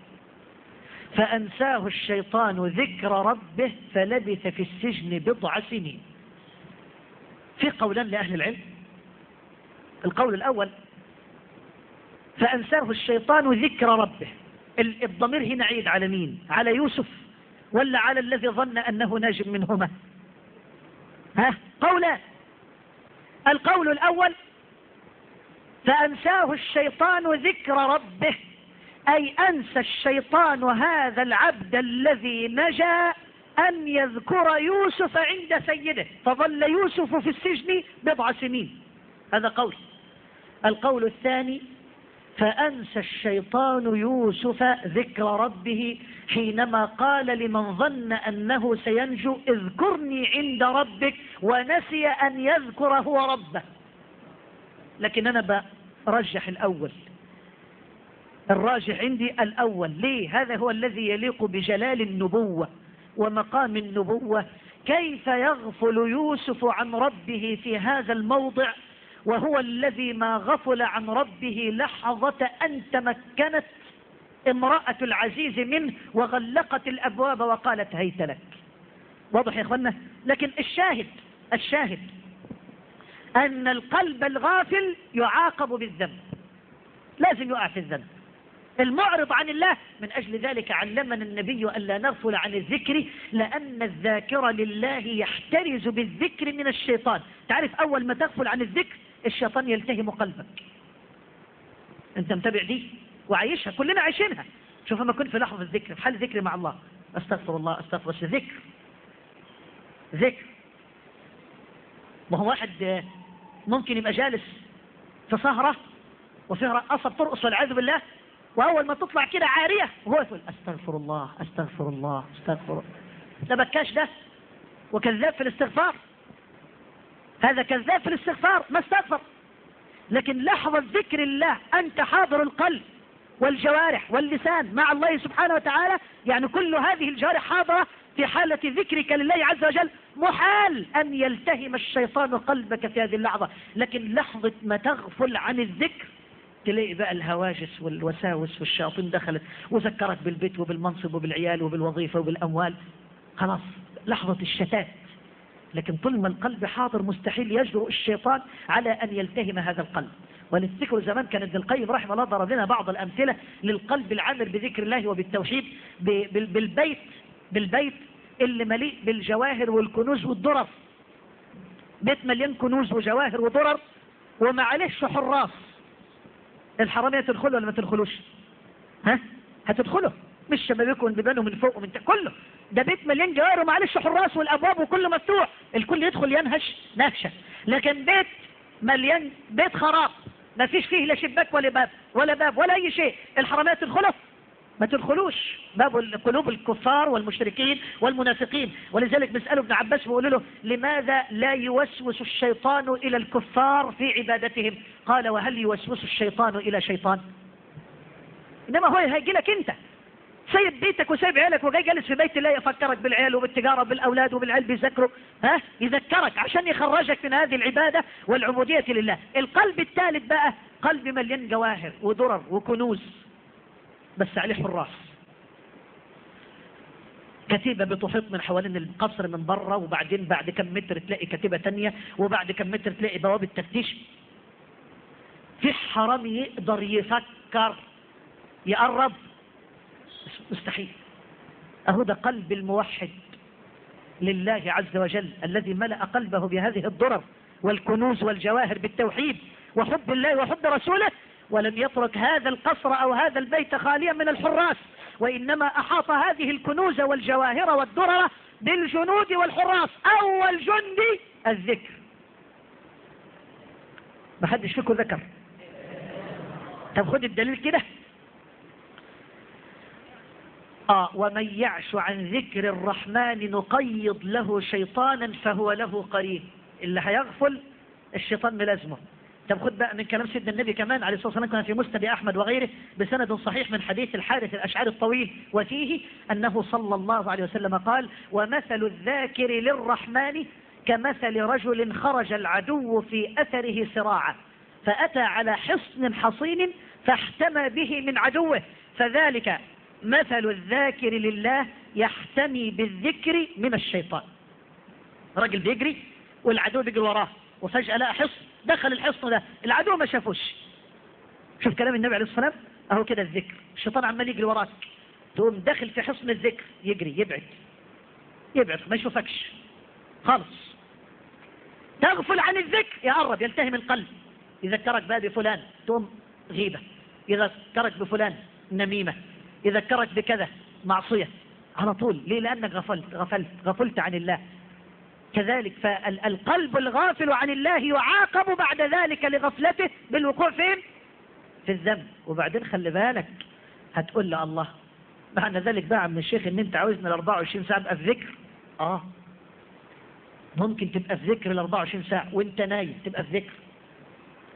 فأنساه الشيطان ذكر ربه فلبث في السجن بضع سنين. في قولان لأهل العلم. القول الأول: فأنساه الشيطان ذكر ربه، الضمير هنا عيد على مين؟ على يوسف ولا على الذي ظن أنه ناج منهما؟ ها؟ قولان. القول الأول: فأنساه الشيطان ذكر ربه، أي أنسى الشيطان هذا العبد الذي نجا أن يذكر يوسف عند سيده، فظل يوسف في السجن بضع سنين. هذا قول. القول الثاني: فأنسى الشيطان يوسف ذكر ربه حينما قال لمن ظن أنه سينجو اذكرني عند ربك ونسي أن يذكر هو ربه. لكن أنا برجح الأول، الراجح عندي الأول. ليه؟ هذا هو الذي يليق بجلال النبوة ومقام النبوة. كيف يغفل يوسف عن ربه في هذا الموضع وهو الذي ما غفل عن ربه لحظة أن تمكنت امرأة العزيز منه وغلقت الأبواب وقالت هيت لك. واضح يا إخوانا؟ لكن الشاهد الشاهد أن القلب الغافل يعاقب بالذنب، لازم يقع في الذنب. المعرض عن الله، من أجل ذلك علمنا النبي ألا نغفل عن الذكر، لأن الذاكر لله يحترز بالذكر من الشيطان. تعرف أول ما تغفل عن الذكر الشيطان يلتهم قلبك. أنت متابع دي وعايشها، كلنا عايشينها. شوف ما كنت في لحظة الذكر، في حال ذكر مع الله، أستغفر الله أستغفر الله، ذكر ذكر. ما هو واحد ممكن يبقى جالس في سهرة وفيها رقصة بترقص والعياذ بالله، وأول ما تطلع كده عارية وهو يقول أستغفر الله أستغفر الله أستغفر الله. ده بكاش ده وكذاب في الاستغفار، هذا كذاب في الاستغفار ما استغفر. لكن لحظة ذكر الله أنت حاضر القلب والجوارح واللسان مع الله سبحانه وتعالى، يعني كل هذه الجوارح حاضرة في حالة ذكرك لله عز وجل، محال أن يلتهم الشيطان قلبك في هذه اللحظة. لكن لحظة ما تغفل عن الذكر تلاقي بقى الهواجس والوساوس والشياطين دخلت وذكرت بالبيت وبالمنصب وبالعيال وبالوظيفة وبالأموال، خلاص لحظة الشتات. لكن طول ما القلب حاضر مستحيل يجرؤ الشيطان على أن يلتهم هذا القلب. وللذكر زمان كان ابن القيم رحمه الله ضرب لنا بعض الأمثلة للقلب العامر بذكر الله وبالتوحيد، بالبيت بالبيت اللي مليء بالجواهر والكنوز والدرر. بيت مليان كنوز وجواهر ودرر ومعلش حراس، الحرامية تدخلوا ولا ما تدخلوش؟ ها؟ هتدخلوا، مش شبابيكم والبيبان ومن فوق ومن تحت كله. ده بيت مليان جواهر ومعلش حراس والابواب وكله مفتوح، الكل يدخل ينهش نهشه. لكن بيت مليان، بيت خراب ما فيش فيه لا شباك ولا باب ولا باب ولا اي شيء، الحرامية تدخلوا؟ ما تدخلوش. باب قلوب الكفار والمشركين والمنافقين. ولذلك بيسألوا ابن عباس بيقولوا له لماذا لا يوسوس الشيطان إلى الكفار في عبادتهم؟ قال وهل يوسوس الشيطان إلى شيطان؟ إنما هو هيجي لك أنت سايب بيتك وسايب عيالك وجاي جالس في بيت الله يفكرك بالعيال وبالتجارة وبالأولاد وبالعيال بيذكروا، ها؟ يذكرك عشان يخرجك من هذه العبادة والعبودية لله. القلب الثالث بقى قلب مليان جواهر ودرر وكنوز بس عليه حراس، كتيبة بتحيط من حوالين القصر من بره، وبعدين بعد كم متر تلاقي كتيبة تانية، وبعد كم متر تلاقي بوابة تفتيش. في حرام يقدر يفكر يقرب؟ مستحيل. أهو ده قلب الموحد لله عز وجل الذي ملأ قلبه بهذه الضرر والكنوز والجواهر بالتوحيد وحب الله وحب رسوله، ولم يترك هذا القصر أو هذا البيت خاليا من الحراس، وإنما أحاط هذه الكنوز والجواهر والدرر بالجنود والحراس. أول جندي الذكر. ما حدش فيكم ذكر؟ طب خد الدليل كده. آه ومن يعش عن ذكر الرحمن نقيض له شيطانا فهو له قرين. اللي هيغفل الشيطان ملازمه. طب خد بقى من كلام سيدنا النبي كمان عليه الصلاة والسلام، كان في مسند أحمد وغيره بسند صحيح من حديث الحارث الأشعري الطويل، وفيه أنه صلى الله عليه وسلم قال ومثل الذاكر للرحمن كمثل رجل خرج العدو في أثره سراعا فأتى على حصن حصين فاحتمى به من عدوه، فذلك مثل الذاكر لله يحتمي بالذكر من الشيطان. رجل بيجري والعدو بيجري وراه وفجأة لقى حصن، دخل الحصن ده العدو ما شافوش. شوف كلام النبي عليه الصلاة والسلام، اهو كده الذكر. الشيطان عمال يجري وراك، تقوم داخل في حصن الذكر يجري يبعد يبعد ما يشوفكش خالص. تغفل عن الذكر يقرب يلتهم القلب، يذكرك بقى بفلان تقوم غيبة، يذكرك بفلان نميمة، يذكرك بكذا معصية على طول. ليه؟ لأنك غفلت غفلت غفلت عن الله. كذلك فالقلب الغافل عن الله يعاقب بعد ذلك لغفلته بالوقوع فين؟ في الذنب. وبعدين خلي بالك هتقول له الله معنى ذلك بقى عم الشيخ ان انت عاوزنا ال أربعة وعشرين ساعة ابقى في ذكر. اه ممكن تبقى في ذكر ال أربعة وعشرين ساعة وانت نايم تبقى في ذكر،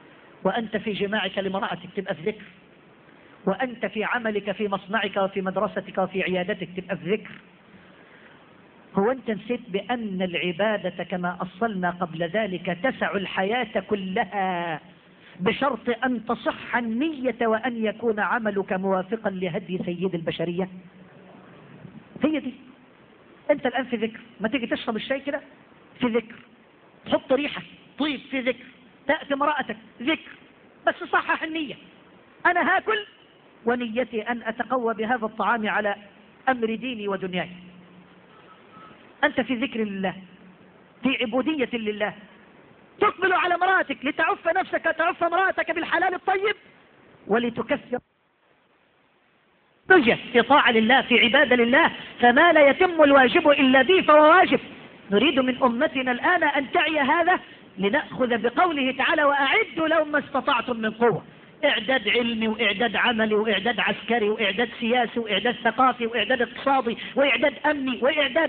وأنت في جماعك لمرأتك تبقى في ذكر، وأنت في عملك في مصنعك وفي مدرستك وفي عيادتك تبقى في ذكر. هو أنت نسيت بأن العبادة كما أصلنا قبل ذلك تسع الحياة كلها بشرط أن تصح النية وأن يكون عملك موافقا لهدي سيد البشرية؟ هي دي. أنت الآن في ذكر، ما تيجي تشرب الشاي كده في ذكر، تحط ريحة طيب في ذكر، تأتي امرأتك ذكر، بس صحح النية. أنا هاكل ونيتي أن أتقوى بهذا الطعام على أمر ديني ودنياي. أنت في ذكر لله، في عبودية لله. تقبل على امرأتك لتعف نفسك، تعف امرأتك بالحلال الطيب ولتكثر في طاعة لله، في عبادة لله. فما لا يتم الواجب إلا به فهو واجب. نريد من أمتنا الآن أن تعي هذا لنأخذ بقوله تعالى: وأعدوا لهم ما استطعتم من قوة. إعداد علمي وإعداد عملي وإعداد عسكري وإعداد سياسي وإعداد ثقافي وإعداد اقتصادي وإعداد أمني وإعداد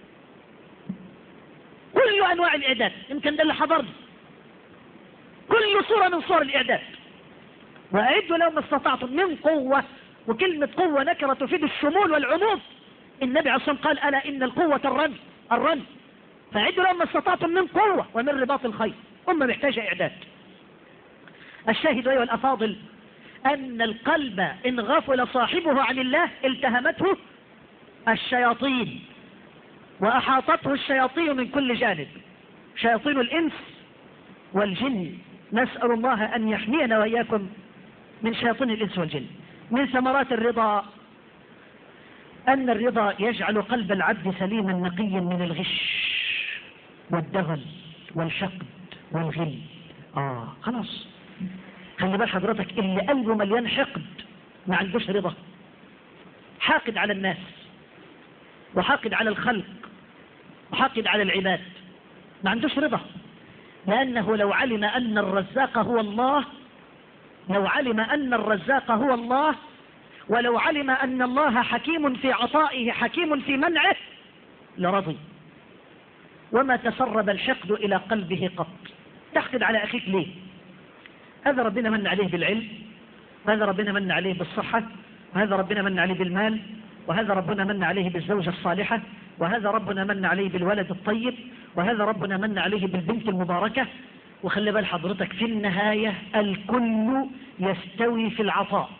كل أنواع الإعداد. يمكن ده اللي حضرني كل صورة من صور الإعداد. وأعدوا لهم ما استطعتم من قوة، وكلمة قوة نكرة تفيد الشمول والعموم. النبي عليه الصلاة والسلام قال: ألا إن القوة الرمي الرمي فأعدوا لهم ما استطعتم من قوة ومن رباط الخيل. أمة محتاجة إعداد. الشاهد أيها الأفاضل أن القلب إن غفل صاحبه عن الله التهمته الشياطين وأحاطته الشياطين من كل جانب، شياطين الإنس والجن. نسأل الله أن يحمينا وإياكم من شياطين الإنس والجن. من ثمرات الرضا أن الرضا يجعل قلب العبد سليما نقيا من الغش والدغل والحقد والغل. آه خلاص، خلي بال حضرتك، اللي قلبه مليان حقد ما عندوش رضا، حاقد على الناس وحاقد على الخلق وحاقد على العباد، ما عندوش رضا. لأنه لو علم أن الرزاق هو الله، لو علم أن الرزاق هو الله ولو علم أن الله حكيم في عطائه حكيم في منعه لرضي. وما تسرب الحقد إلى قلبه قط. تحقد على أخيك ليه؟ هذا ربنا من عليه بالعلم، وهذا ربنا من عليه بالصحة، وهذا ربنا من عليه بالمال، وهذا ربنا من عليه بالزوجة الصالحة، وهذا ربنا من عليه بالولد الطيب، وهذا ربنا من عليه بالبنت المباركة. وخلي بال حضرتك في النهاية الكل يستوي في العطاء،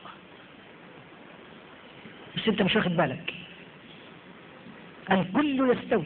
بس انت مش واخد بالك. الكل يستوي.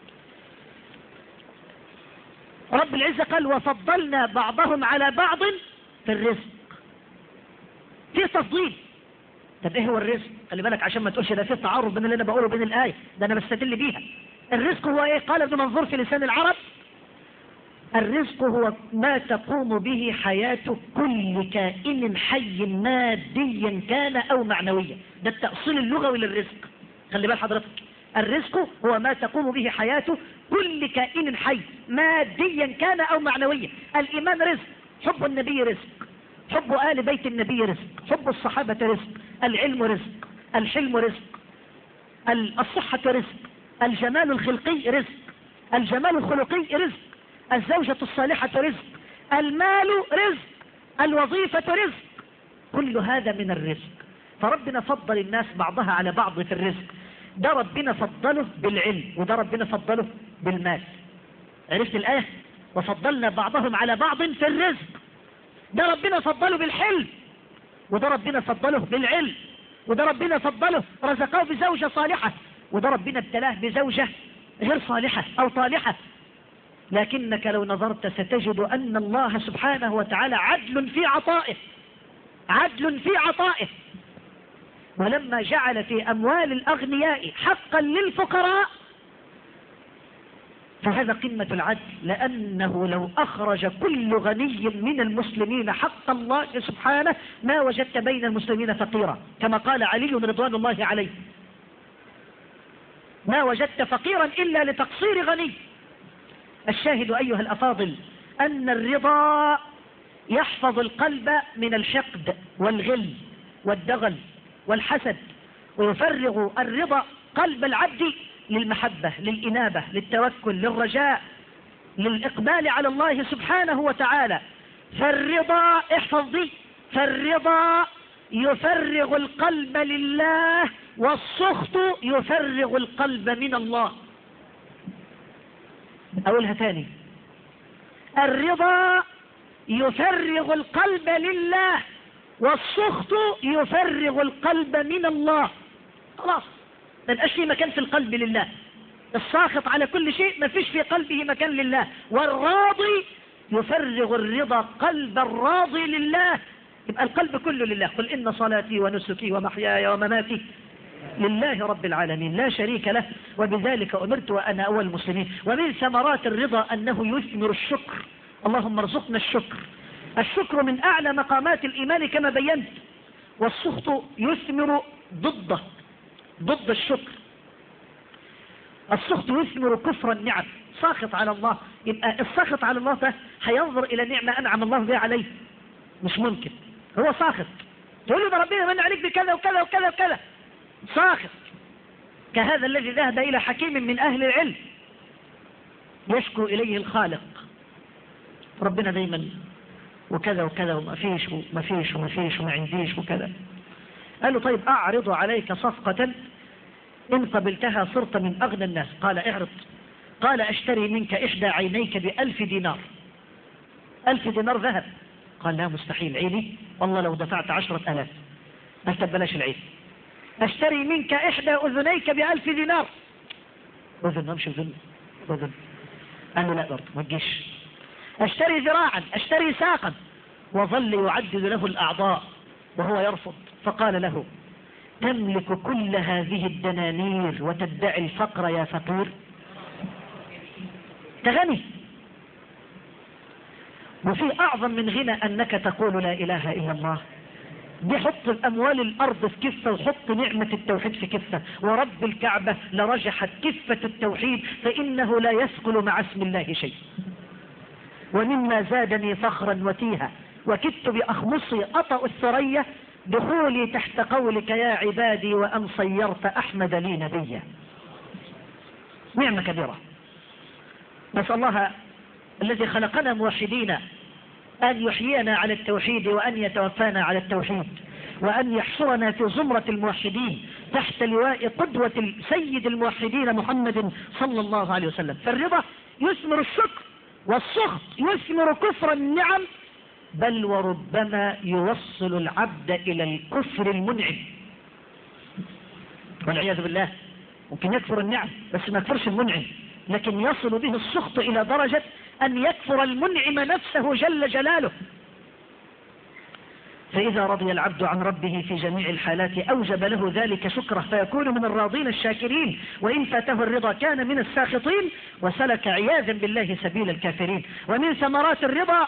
رب العزة قال: وفضلنا بعضهم على بعض في الرزق. في تفضيل. طب ايه هو الرزق؟ خلي بالك عشان ما تقولش ده في تعارض بين اللي انا بقوله وبين الآية، ده انا بستدل بيها. الرزق هو ايه؟ قال ابن منظور في لسان العرب: الرزق هو ما تقوم به حياة كل كائن حي ماديا كان أو معنويا. ده التأصيل اللغوي للرزق. خلي بال حضرتك، الرزق هو ما تقوم به حياة كل كائن حي ماديا كان أو معنويا. الإيمان رزق، حب النبي رزق، حب آل بيت النبي رزق، حب الصحابة رزق، العلم رزق، الحلم رزق، الصحة رزق، الجمال الخلقي رزق، الجمال الخلقي رزق، الزوجة الصالحة رزق، المال رزق، الوظيفة رزق. كل هذا من الرزق. فربنا فضل الناس بعضها على بعض في الرزق. ده ربنا فضله بالعلم، وده ربنا فضله بالمال. عرفت الآية؟ وفضلنا بعضهم على بعض في الرزق. ده ربنا فضله بالحلم، وده ربنا فضله بالعلم، وده ربنا فضله رزقه بزوجة صالحة، وده ربنا ابتلاه بزوجة غير صالحة أو طالحة. لكنك لو نظرت ستجد أن الله سبحانه وتعالى عدل في عطائه، عدل في عطائه. ولما جعل في أموال الأغنياء حقا للفقراء فهذا قمة العدل، لأنه لو أخرج كل غني من المسلمين حق الله سبحانه ما وجدت بين المسلمين فقيرا، كما قال علي رضوان الله عليه: ما وجدت فقيرا إلا لتقصير غني. الشاهد أيها الأفاضل أن الرضا يحفظ القلب من الحقد والغل والدغل والحسد، ويفرغ الرضا قلب العبد للمحبة، للإنابة، للتوكل، للرجاء، للإقبال على الله سبحانه وتعالى. فالرضا، احفظ دي، فالرضا يفرغ القلب لله، والسخط يفرغ القلب من الله. أقولها تاني، الرضا يفرغ القلب لله، والسخط يفرغ القلب من الله. خلاص ما يبقاش في مكان في القلب لله. الساخط على كل شيء ما فيش في قلبه مكان لله. والراضي يفرغ الرضا قلب الراضي لله، يبقى القلب كله لله. قل إن صلاتي ونسكي ومحياي ومماتي لله رب العالمين لا شريك له، وبذلك أمرت وأنا أول المسلمين. ومن ثمرات الرضا أنه يثمر الشكر. اللهم ارزقنا الشكر. الشكر من أعلى مقامات الإيمان كما بينت. والسخط يثمر ضده، ضد الشكر. السخط يثمر كفر النعم. ساخط على الله، يبقى الساخط على الله ده هينظر إلى نعمة أنعم الله بها عليه؟ مش ممكن. هو ساخط، تقول له ده ربنا من عليك بكذا وكذا وكذا وكذا، ساخط. كهذا الذي ذهب إلى حكيم من أهل العلم يشكو إليه الخالق، ربنا دايما وكذا وكذا وما فيش وما فيش وما فيش وما عنديش وكذا. قال له طيب أعرض عليك صفقة إن قبلتها صرت من أغنى الناس. قال اعرض. قال أشتري منك إحدى عينيك بألف دينار. ألف دينار ذهب. قال لا مستحيل، عيني والله لو دفعت عشرة ألاف. قال بلاش العين. أشتري منك إحدى أذنيك بألف دينار. أذن ما مش أذن، أذن. قال له لا برضه ما تجيش. أشتري ذراعا، أشتري ساقا. وظل يعدد له الأعضاء وهو يرفض. فقال له تملك كل هذه الدنانير وتدعي الفقر يا فقير؟ تغني. وفي أعظم من غنى أنك تقول لا إله إلا الله. دي حط الأموال الأرض في كفة وحط نعمة التوحيد في كفة، ورب الكعبة لرجحت كفة التوحيد، فإنه لا يثقل مع اسم الله شيء. ومما زادني فخرا وتيها وكدت بأخمصي أطأ الثريا دخولي تحت قولك يا عبادي وأن صيرت أحمد لي نبيا. نعمة كبيرة. نسأل الله الذي خلقنا موحدين أن يحيينا على التوحيد، وأن يتوفانا على التوحيد، وأن يحشرنا في زمرة الموحدين تحت لواء قدوة سيد الموحدين محمد صلى الله عليه وسلم. فالرضا يثمر الشكر، والسخط يثمر كفر النعم، بل وربما يوصل العبد إلى الكفر المنعم والعياذ بالله. ممكن يكفر النعم بس ما يكفرش المنعم، لكن يصل به السخط إلى درجة أن يكفر المنعم نفسه جل جلاله. فإذا رضي العبد عن ربه في جميع الحالات أوجب له ذلك شكره، فيكون من الراضين الشاكرين، وإن فاته الرضا كان من الساخطين وسلك عياذا بالله سبيل الكافرين. ومن ثمرات الرضا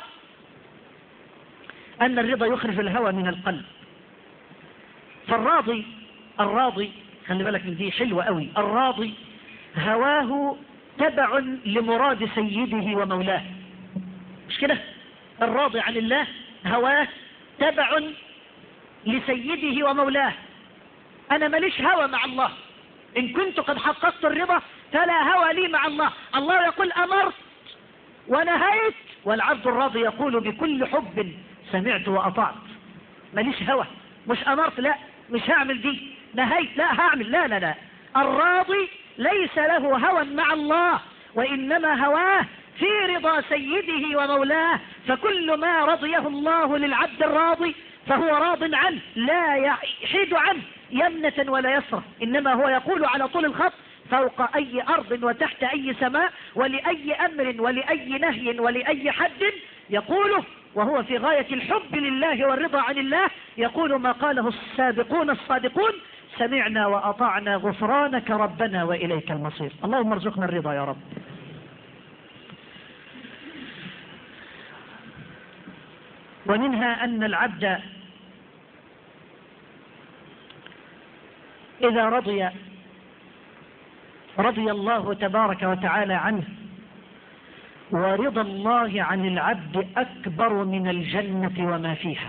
أن الرضا يخرج الهوى من القلب. فالراضي، الراضي خلي بالك من دي حلوة قوي، الراضي هواه تبع لمراد سيده ومولاه. مش كده؟ الراضي عن الله هواه تبع لسيده ومولاه. أنا ماليش هوى مع الله، إن كنت قد حققت الرضا فلا هوى لي مع الله. الله يقول أمرت ونهيت، والعبد الراضي يقول بكل حب سمعت وأطعت. ماليش هوى، مش أمرت لا مش هعمل دي، نهيت لا هعمل، لا لا لا. الراضي ليس له هوى مع الله، وإنما هواه في رضا سيده ومولاه. فكل ما رضيه الله للعبد الراضي فهو راض عنه، لا يحيد عنه يمنة ولا يسرة، إنما هو يقول على طول الخط فوق أي أرض وتحت أي سماء، ولأي أمر ولأي نهي ولأي حد يقوله، وهو في غاية الحب لله والرضا عن الله. يقول ما قاله السابقون الصادقون: سمعنا وأطعنا غفرانك ربنا وإليك المصير. اللهم ارزقنا الرضا يا رب. ومنها أن العبد إذا رضي رضي الله تبارك وتعالى عنه، ورضا الله عن العبد أكبر من الجنة وما فيها.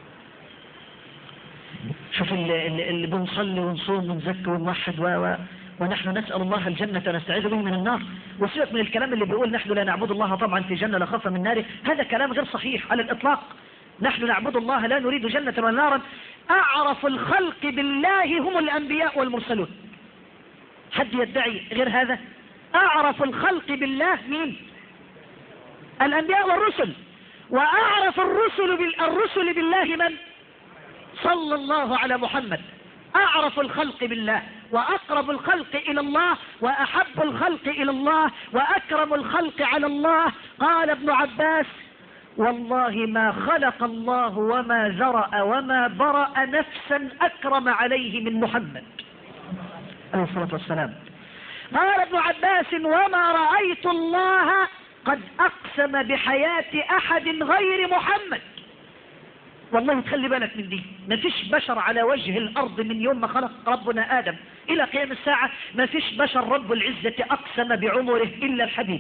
شوف اللي, اللي بنصلي ونصوم ونزكي ونوحد و ونحن نسأل الله الجنة ونستعيذ به من النار. وسيبك من الكلام اللي بيقول نحن لا نعبد الله طبعا في جنة لا خوف من ناره، هذا كلام غير صحيح على الإطلاق. نحن نعبد الله لا نريد جنة ولا نارا. أعرف الخلق بالله هم الأنبياء والمرسلون. حد يدعي غير هذا؟ أعرف الخلق بالله مين؟ الأنبياء والرسل. وأعرف الرسل بالرسل بالله من؟ صلى الله على محمد. أعرف الخلق بالله وأقرب الخلق إلى الله وأحب الخلق إلى الله وأكرم الخلق على الله. قال ابن عباس: والله ما خلق الله وما ذرأ وما برأ نفسا أكرم عليه من محمد عليه الصلاة والسلام. قال ابن عباس: وما رأيت الله قد أقسم بحياة أحد غير محمد. والله تخلي بالك من دي، ما فيش بشر على وجه الأرض من يوم ما خلق ربنا آدم إلى قيام الساعة ما فيش بشر رب العزة أقسم بعمره إلا الحبيب.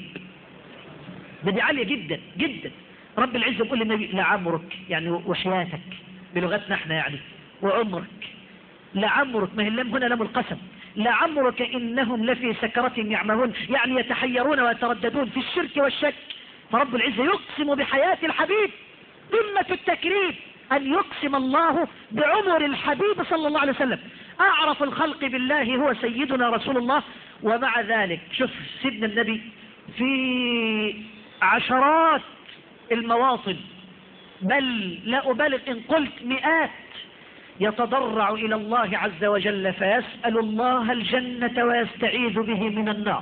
بدي عالية جدا جدا. رب العزة يقول للنبي: لعمرك، يعني وحياتك بلغتنا احنا يعني، وعمرك. لعمرك، ما هي اللام هنا لام القسم. لعمرك إنهم لفي سكرتهم يعمهون، يعني يتحيرون ويترددون في الشرك والشك. فرب العزة يقسم بحياة الحبيب. قمة التكريم أن يقسم الله بعمر الحبيب صلى الله عليه وسلم. أعرف الخلق بالله هو سيدنا رسول الله. ومع ذلك شوف سيدنا النبي في عشرات المواطن، بل لا أبالغ إن قلت مئات، يتضرع إلى الله عز وجل فيسأل الله الجنة ويستعيذ به من النار.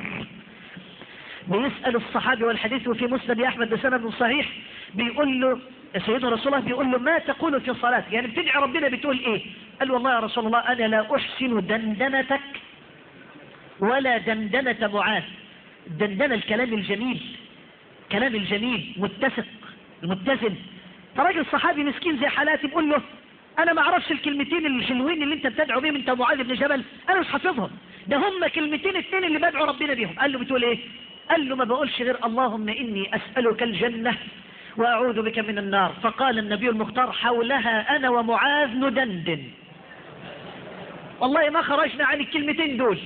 بيسأل الصحابي، والحديث في مسند أحمد بسند صحيح، بيقول له سيدنا رسول الله بيقول له: ما تقول في صلاتك؟ يعني بتدعي ربنا بتقول ايه؟ قال: والله يا رسول الله انا لا احسن دندنتك ولا دندنة معاذ. الدندنة الكلام الجميل، كلام الجميل متسق متزن. فراجل صحابي مسكين زي حالاتي بيقول له: انا ما اعرفش الكلمتين الحلوين اللي انت بتدعو بيهم انت ومعاذ بن جبل، انا مش حافظهم، ده هم كلمتين اتنين اللي بدعو ربنا بيهم. قال له: بتقول ايه؟ قال له: ما بقولش غير اللهم اني اسألك الجنة وأعوذ بك من النار. فقال النبي المختار: حولها أنا ومعاذ ندندن. والله ما خرجنا عن الكلمتين دول.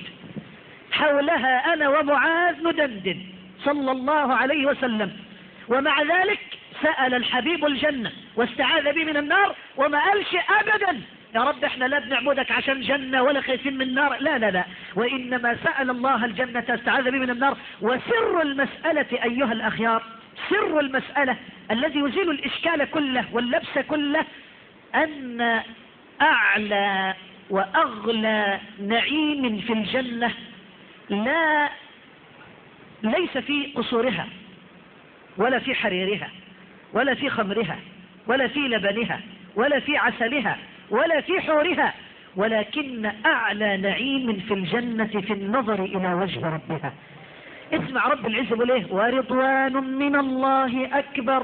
حولها أنا ومعاذ ندندن صلى الله عليه وسلم. ومع ذلك سأل الحبيب الجنة واستعاذ به من النار، وما قالش أبدا: يا رب احنا لا بنعبدك عشان جنة ولا خايفين من النار. لا لا لا، وإنما سأل الله الجنة واستعاذ به من النار. وسر المسألة أيها الأخيار، سر المسألة الذي يزيل الإشكال كله واللبس كله، أن أعلى وأغلى نعيم في الجنة لا ليس في قصورها ولا في حريرها ولا في خمرها ولا في لبنها ولا في عسلها ولا في حورها، ولكن أعلى نعيم في الجنة في النظر إلى وجه ربها. اسمع رب العزة بيقول ايه: ورضوان من الله أكبر.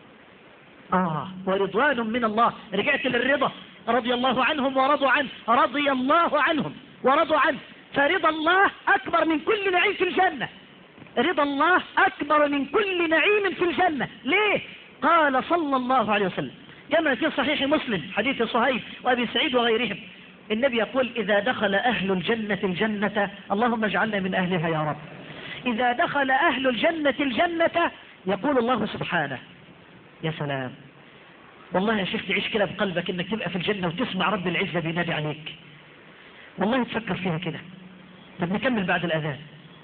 آه ورضوان من الله، رجعت للرضا، رضي الله عنهم ورضوا عنه، رضي الله عنهم ورضوا عنه. فرضا الله أكبر من كل نعيم في الجنة. رضا الله أكبر من كل نعيم في الجنة. ليه؟ قال صلى الله عليه وسلم كما في صحيح مسلم حديث صهيب وأبي سعيد وغيرهم، النبي يقول: إذا دخل أهل الجنة الجنة، اللهم اجعلنا من أهلها يا رب، إذا دخل أهل الجنة الجنة يقول الله سبحانه: يا سلام، والله يا شيخ تعيش كده بقلبك إنك تبقى في الجنة وتسمع رب العزة بينادي عليك، والله تفكر فيها كده. طب نكمل بعد الأذان.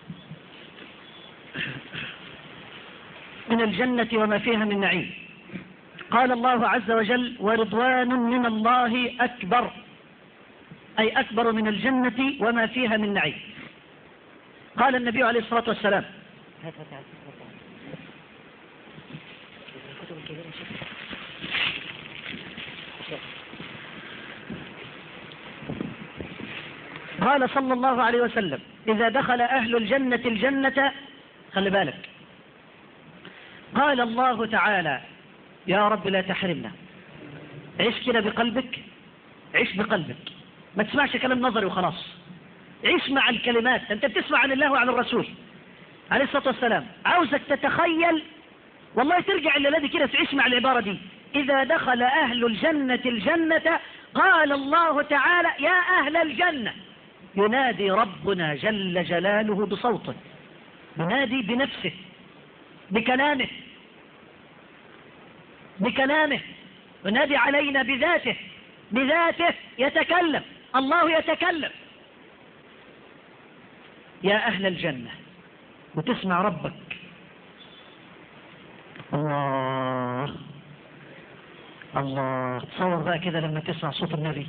من الجنة وما فيها من نعيم. قال الله عز وجل: ورضوان من الله أكبر، أي أكبر من الجنة وما فيها من نعيم. قال النبي عليه الصلاة والسلام: قال صلى الله عليه وسلم: إذا دخل أهل الجنة الجنة، خلي بالك، قال الله تعالى: يا رب لا تحرمنا. عيش كده بقلبك، عيش بقلبك، ما تسمعش كلام نظري وخلاص، عيش مع الكلمات. أنت بتسمع عن الله وعن الرسول عليه الصلاة والسلام، عاوزك تتخيل، والله ترجع الليلة دي كده تعيش مع العبارة دي: إذا دخل أهل الجنة الجنة قال الله تعالى: يا أهل الجنة ينادي ربنا جل جلاله بصوته، ينادي بنفسه، بكلامه بكلامه ينادي علينا بذاته بذاته يتكلم. الله يتكلم. يا أهل الجنة، وتسمع ربك. الله الله. تصور بقى كده لما تسمع صوت النبي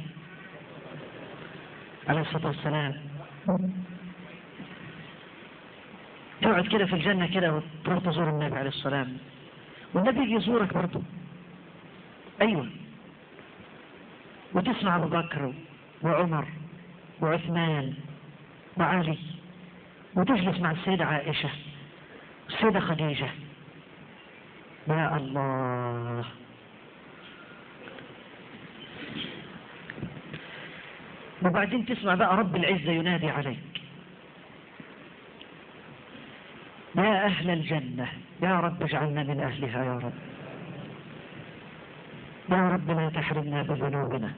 عليه الصلاة والسلام، تقعد كده في الجنة كده وتروح تزور النبي عليه السلام، والنبي يجي يزورك برضه. أيوة. وتسمع أبو بكر وعمر وعثمان وعلي، وتجلس مع السيدة عائشة والسيدة خديجة. يا الله. وبعدين تسمع بقى رب العزة ينادي عليك: يا أهل الجنة، يا رب اجعلنا من أهلها يا رب، يا رب لا تحرمنا بذنوبنا.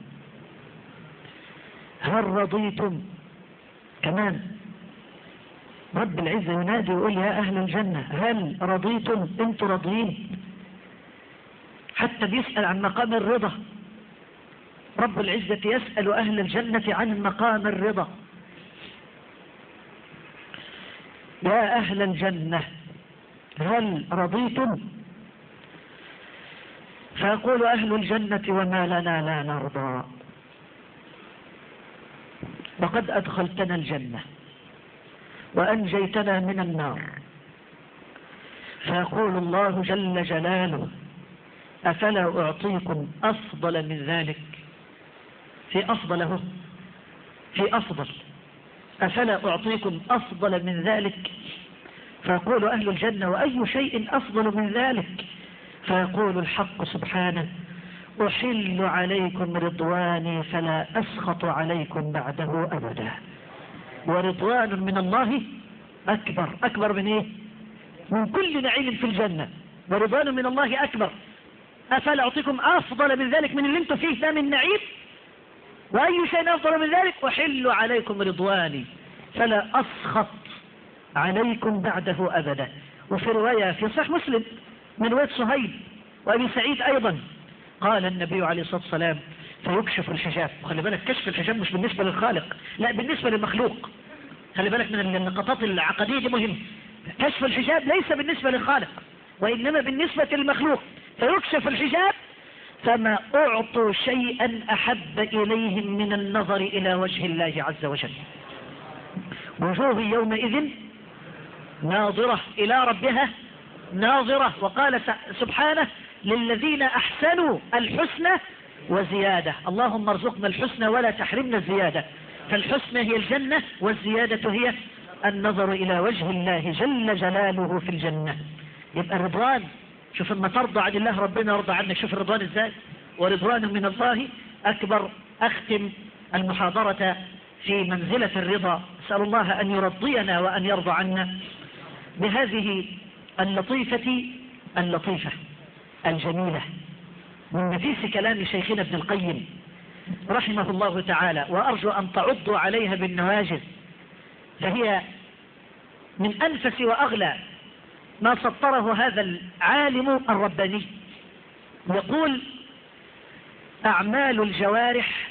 هل رضيتم؟ كمان رب العزة ينادي ويقول: يا أهل الجنة هل رضيتم؟ انتوا راضيين؟ حتى بيسأل عن مقام الرضا. رب العزة يسأل أهل الجنة عن مقام الرضا. يا أهل الجنة هل رضيتم؟ فيقول أهل الجنة: وما لنا لا نرضى، وقد أدخلتنا الجنة وأنجيتنا من النار. فيقول الله جل جلاله: أفلا أعطيكم أفضل من ذلك؟ في أفضله في أفضل أفلا أعطيكم أفضل من ذلك؟ فيقول أهل الجنة: وأي شيء أفضل من ذلك؟ فيقول الحق سبحانه: أحل عليكم رضواني فلا أسخط عليكم بعده أبدا. ورضوان من الله أكبر. أكبر من إيه؟ من كل نعيم في الجنة. ورضوان من الله أكبر. أفلا أعطيكم أفضل من ذلك، من اللي انتم فيه ده من نعيم؟ وأي شيء أفضل من ذلك؟ أحل عليكم رضواني فلا أسخط عليكم بعده أبدا. وفي رواية في صحيح مسلم من رواية صهيب وأبي سعيد أيضا، قال النبي عليه الصلاة والسلام: فيكشف الحجاب. خلي بالك، كشف الحجاب مش بالنسبة للخالق، لا، بالنسبة للمخلوق. خلي بالك من النقطات العقدية دي مهمة. كشف الحجاب ليس بالنسبة للخالق، وإنما بالنسبة للمخلوق. فيكشف الحجاب فما أعطوا شيئا أحب إليهم من النظر إلى وجه الله عز وجل. وجوه يومئذ ناظرة إلى ربها ناظرة. وقال سبحانه: للذين أحسنوا الحسنى وزيادة. اللهم ارزقنا الحسنى ولا تحرمنا الزيادة. فالحسنى هي الجنة، والزيادة هي النظر إلى وجه الله جل جلاله في الجنة. يبقى الرضوان، شوف لما ترضى عن الله ربنا يرضى عنك. شوف الرضوان ازاي. ورضوان من الله أكبر. أختم المحاضرة في منزلة الرضا. أسأل الله أن يرضينا وأن يرضى عنا بهذه اللطيفة اللطيفة الجميلة من نفيس كلام شيخنا ابن القيم رحمه الله تعالى، وأرجو أن تعضوا عليها بالنواجذ، فهي من أنفس وأغلى ما سطره هذا العالم الرباني. يقول: أعمال الجوارح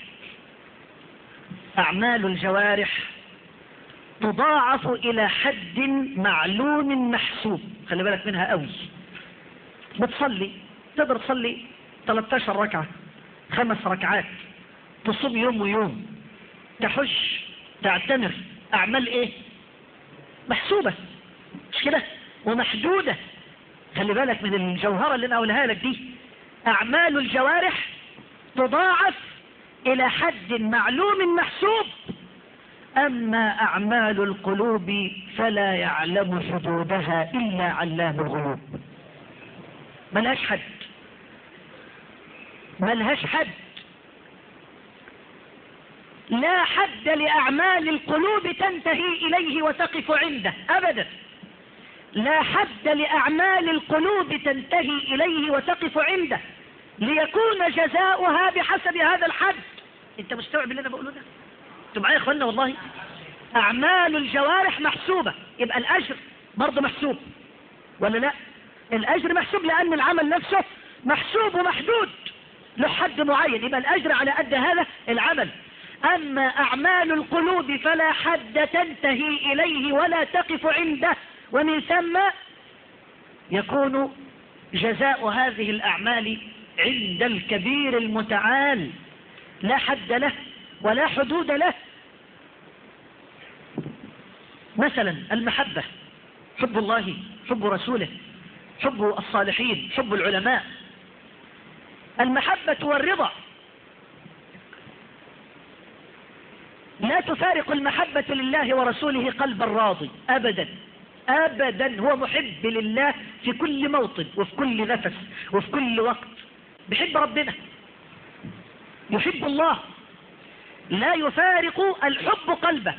أعمال الجوارح تضاعف إلى حد معلوم محسوب. خلي بالك منها قوي. بتصلي، تقدر تصلي ثلاثة عشر ركعة، خمس ركعات، تصوم يوم ويوم، تحج، تعتمر. أعمال إيه؟ محسوبة، مش كده؟ ومحدودة. خلي بالك من الجوهرة اللي أنا أقولها لك دي. أعمال الجوارح تضاعف إلى حد معلوم محسوب، أما أعمال القلوب فلا يعلم حدودها إلا علام الغيوب. ملهاش حد، ملهاش حد. لا حد لأعمال القلوب تنتهي إليه وتقف عنده أبدا. لا حد لأعمال القلوب تنتهي إليه وتقف عنده، ليكون جزاؤها بحسب هذا الحد. انت مستوعب اللي انا بقوله ده؟ انتوا معايا يا اخوانا؟ والله أعمال الجوارح محسوبة، يبقى الأجر برضه محسوب ولا لا؟ الأجر محسوب لأن العمل نفسه محسوب ومحدود له حد معين، يبقى الأجر على قد هذا العمل. أما أعمال القلوب فلا حد تنتهي إليه ولا تقف عنده، ومن ثم يكون جزاء هذه الأعمال عند الكبير المتعال لا حد له ولا حدود له. مثلا المحبة، حب الله، حب رسوله، حب الصالحين، حب العلماء. المحبة والرضا لا تفارق المحبة لله ورسوله قلب الراضي أبدا أبدا. هو محب لله في كل موطن وفي كل نفس وفي كل وقت، بيحب ربنا، يحب الله، لا يفارق الحب قلبه،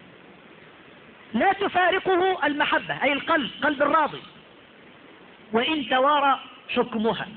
لا تفارقه المحبة أي القلب، قلب الراضي، وإن توارى حكمها.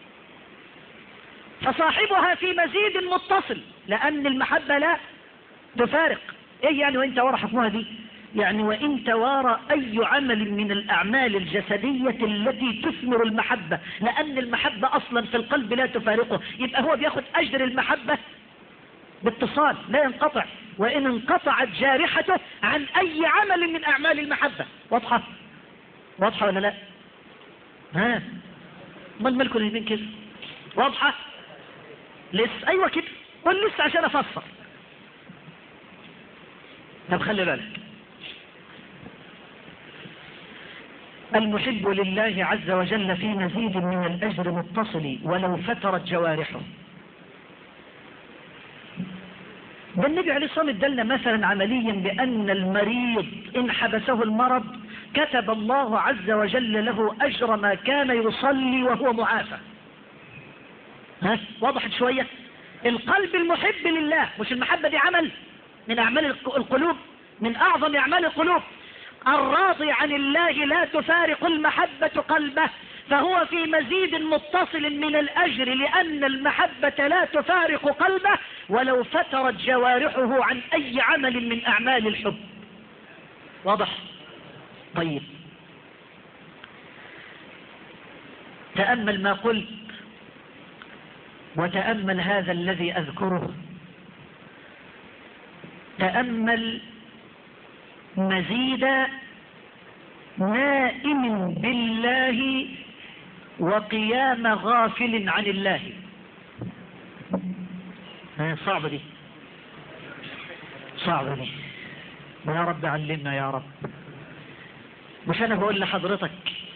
فصاحبها في مزيد متصل، لأن المحبة لا تفارق. إيه يعني وإن توارى حكمها دي؟ يعني وإن توارى أي عمل من الأعمال الجسدية التي تثمر المحبة، لأن المحبة أصلا في القلب لا تفارقه، يبقى هو بياخد أجر المحبة باتصال لا ينقطع، وإن انقطعت جارحته عن أي عمل من أعمال المحبة. واضحة؟ واضحة ولا لا؟ ها؟ ما الملك اليمين كده؟ واضحة؟ لسه؟ أيوة كده، قل لسه عشان أفسر. طب خلي بالك، المحب لله عز وجل في مزيد من الأجر متصل ولو فترت جوارحه. ده النبي عليه الصلاة والسلام ادلنا مثلا عمليا بأن المريض إن حبسه المرض كتب الله عز وجل له أجر ما كان يصلي وهو معافى. ها؟ وضحت شوية؟ القلب المحب لله، مش المحبة دي عمل من أعمال القلوب، من أعظم أعمال القلوب. الراضي عن الله لا تفارق المحبة قلبه، فهو في مزيد متصل من الأجر لأن المحبة لا تفارق قلبه ولو فترت جوارحه عن أي عمل من أعمال الحب. واضح؟ طيب، تأمل ما قلت وتأمل هذا الذي أذكره. تأمل مزيد نائم بالله وقيام غافل عن الله. صعبة دي، صعبة دي، يا رب علمنا يا رب. مش أنا بقول لحضرتك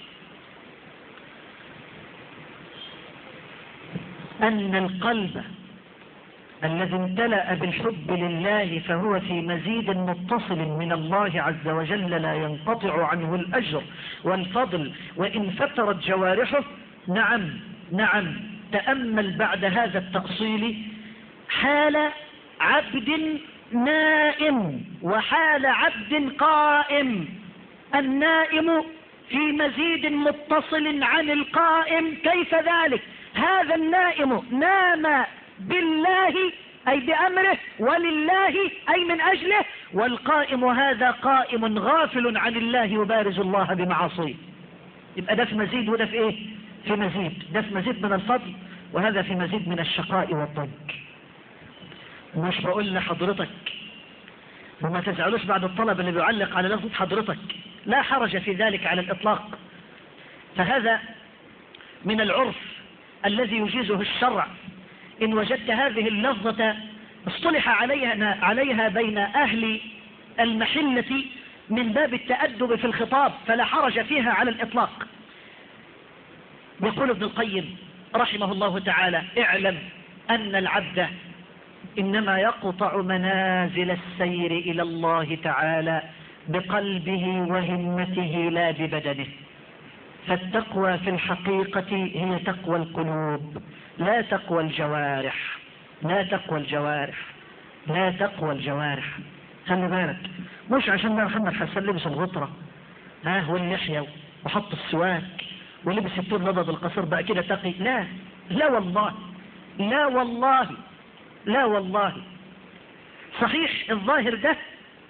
أن القلب الذي امتلأ بالحب لله فهو في مزيد متصل من الله عز وجل لا ينقطع عنه الأجر والفضل وإن فترت جوارحه. نعم نعم. تأمل بعد هذا التفصيل حال عبد نائم وحال عبد قائم. النائم في مزيد متصل عن القائم. كيف ذلك؟ هذا النائم نام بالله أي بأمره ولله أي من أجله، والقائم هذا قائم غافل عن الله يبارز الله بمعاصيه. يبقى ده في مزيد وده في إيه؟ في مزيد. ده في مزيد من الفضل وهذا في مزيد من الشقاء والضنك. مش بقول لحضرتك وما تزعلوش بعد الطلب اللي بيعلق على لفظ حضرتك، لا حرج في ذلك على الإطلاق، فهذا من العرف الذي يجيزه الشرع. إن وجدت هذه اللفظة اصطلح عليها, عليها بين أهل المحلة من باب التأدب في الخطاب فلا حرج فيها على الإطلاق. يقول ابن القيم رحمه الله تعالى: اعلم أن العبد إنما يقطع منازل السير إلى الله تعالى بقلبه وهمته لا ببدنه، فالتقوى في الحقيقة هي تقوى القلوب لا تقوى الجوارح. لا تقوى الجوارح لا تقوى الجوارح. خلي بالك، مش عشان ما محمد حسن لبس الغطرة ها واللحية وحط السواك ولبس التون نضد القصر بقى كده تقي. لا لا والله لا والله لا والله. صحيح الظاهر ده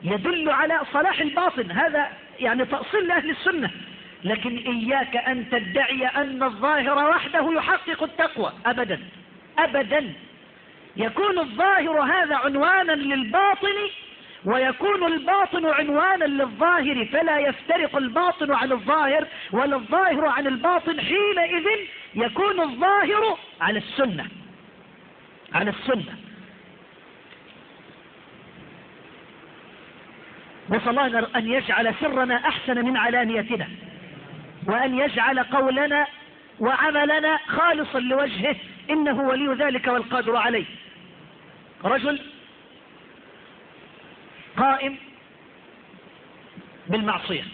يدل على صلاح الباطن، هذا يعني تأصيل لأهل السنة. لكن إياك أن تدعي أن الظاهر وحده يحقق التقوى، أبدا أبدا. يكون الظاهر هذا عنوانا للباطن، ويكون الباطن عنوانا للظاهر، فلا يفترق الباطن عن الظاهر ولا الظاهر عن الباطن. حينئذ يكون الظاهر على السنة على السنة. نسأل الله أن يجعل سرنا أحسن من علانيتنا، وأن يجعل قولنا وعملنا خالصا لوجهه، إنه ولي ذلك والقادر عليه. رجل قائم بالمعصية،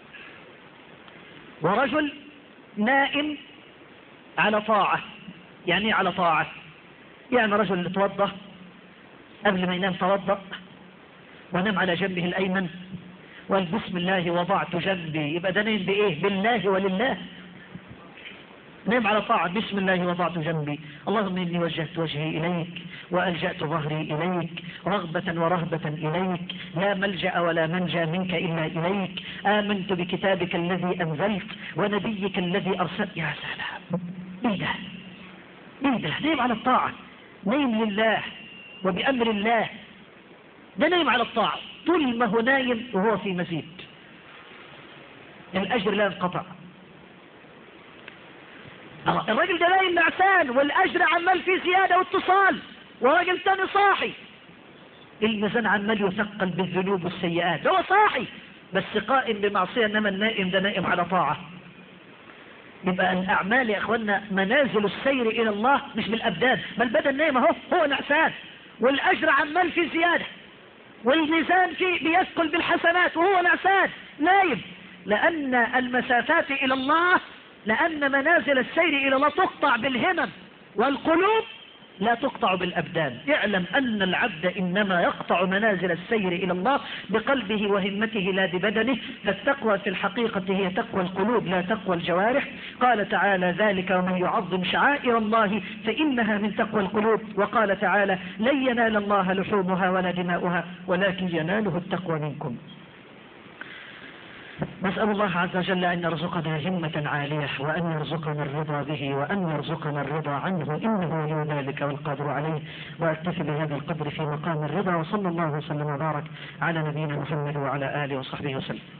ورجل نائم على طاعة. يعني على طاعة، يعني رجل يتوضأ قبل ما ينام توضأ ونام على جنبه الأيمن وقال بسم الله وضعت جنبي، يبقى ده نايم بإيه؟ بالله ولله. نام على طاعة، بسم الله وضعت جنبي، اللهم إني وجهت وجهي إليك وألجأت ظهري إليك رغبة ورهبة إليك، لا ملجأ ولا منجى منك إلا إليك، آمنت بكتابك الذي أنزلت ونبيك الذي أرسلت. يا سلام، إيه ده؟ إيه ده؟ نايم على الطاعة، نايم لله وبأمر الله. ده نايم على الطاعة، طول ما هو نايم وهو في مزيد، الأجر لا ينقطع. الراجل ده نايم نعسان والأجر عمال فيه زيادة واتصال، وراجل تاني صاحي الميزان عمال يثقل بالذنوب والسيئات. هو صاحي بس قائم بمعصية، انما النائم ده نائم على طاعة. يبقى الأعمال يا أخوانا منازل السير إلى الله مش بالأبدان، بل بدل نايم اهو هو نعسان والأجر عمال فيه زيادة والميزان فيه بيثقل بالحسنات وهو نعسان نايم. لأن المسافات إلى الله، لأن منازل السير إلى الله تقطع بالهمم والقلوب، لا تقطع بالأبدان. اعلم أن العبد إنما يقطع منازل السير إلى الله بقلبه وهمته لا ببدنه. فالتقوى في الحقيقة هي تقوى القلوب لا تقوى الجوارح. قال تعالى ذلك ومن يعظم شعائر الله فإنها من تقوى القلوب. وقال تعالى لن ينال الله لحومها ولا دماؤها ولكن يناله التقوى منكم. نسأل الله عز وجل أن يرزقنا همة عالية، وأن يرزقنا الرضا به، وأن يرزقنا الرضا عنه، إنه ولي ذلك والقادر عليه. وأكتفي بهذا القدر في مقام الرضا، وصلى الله وسلم وبارك على نبينا محمد وعلى آله وصحبه وسلم.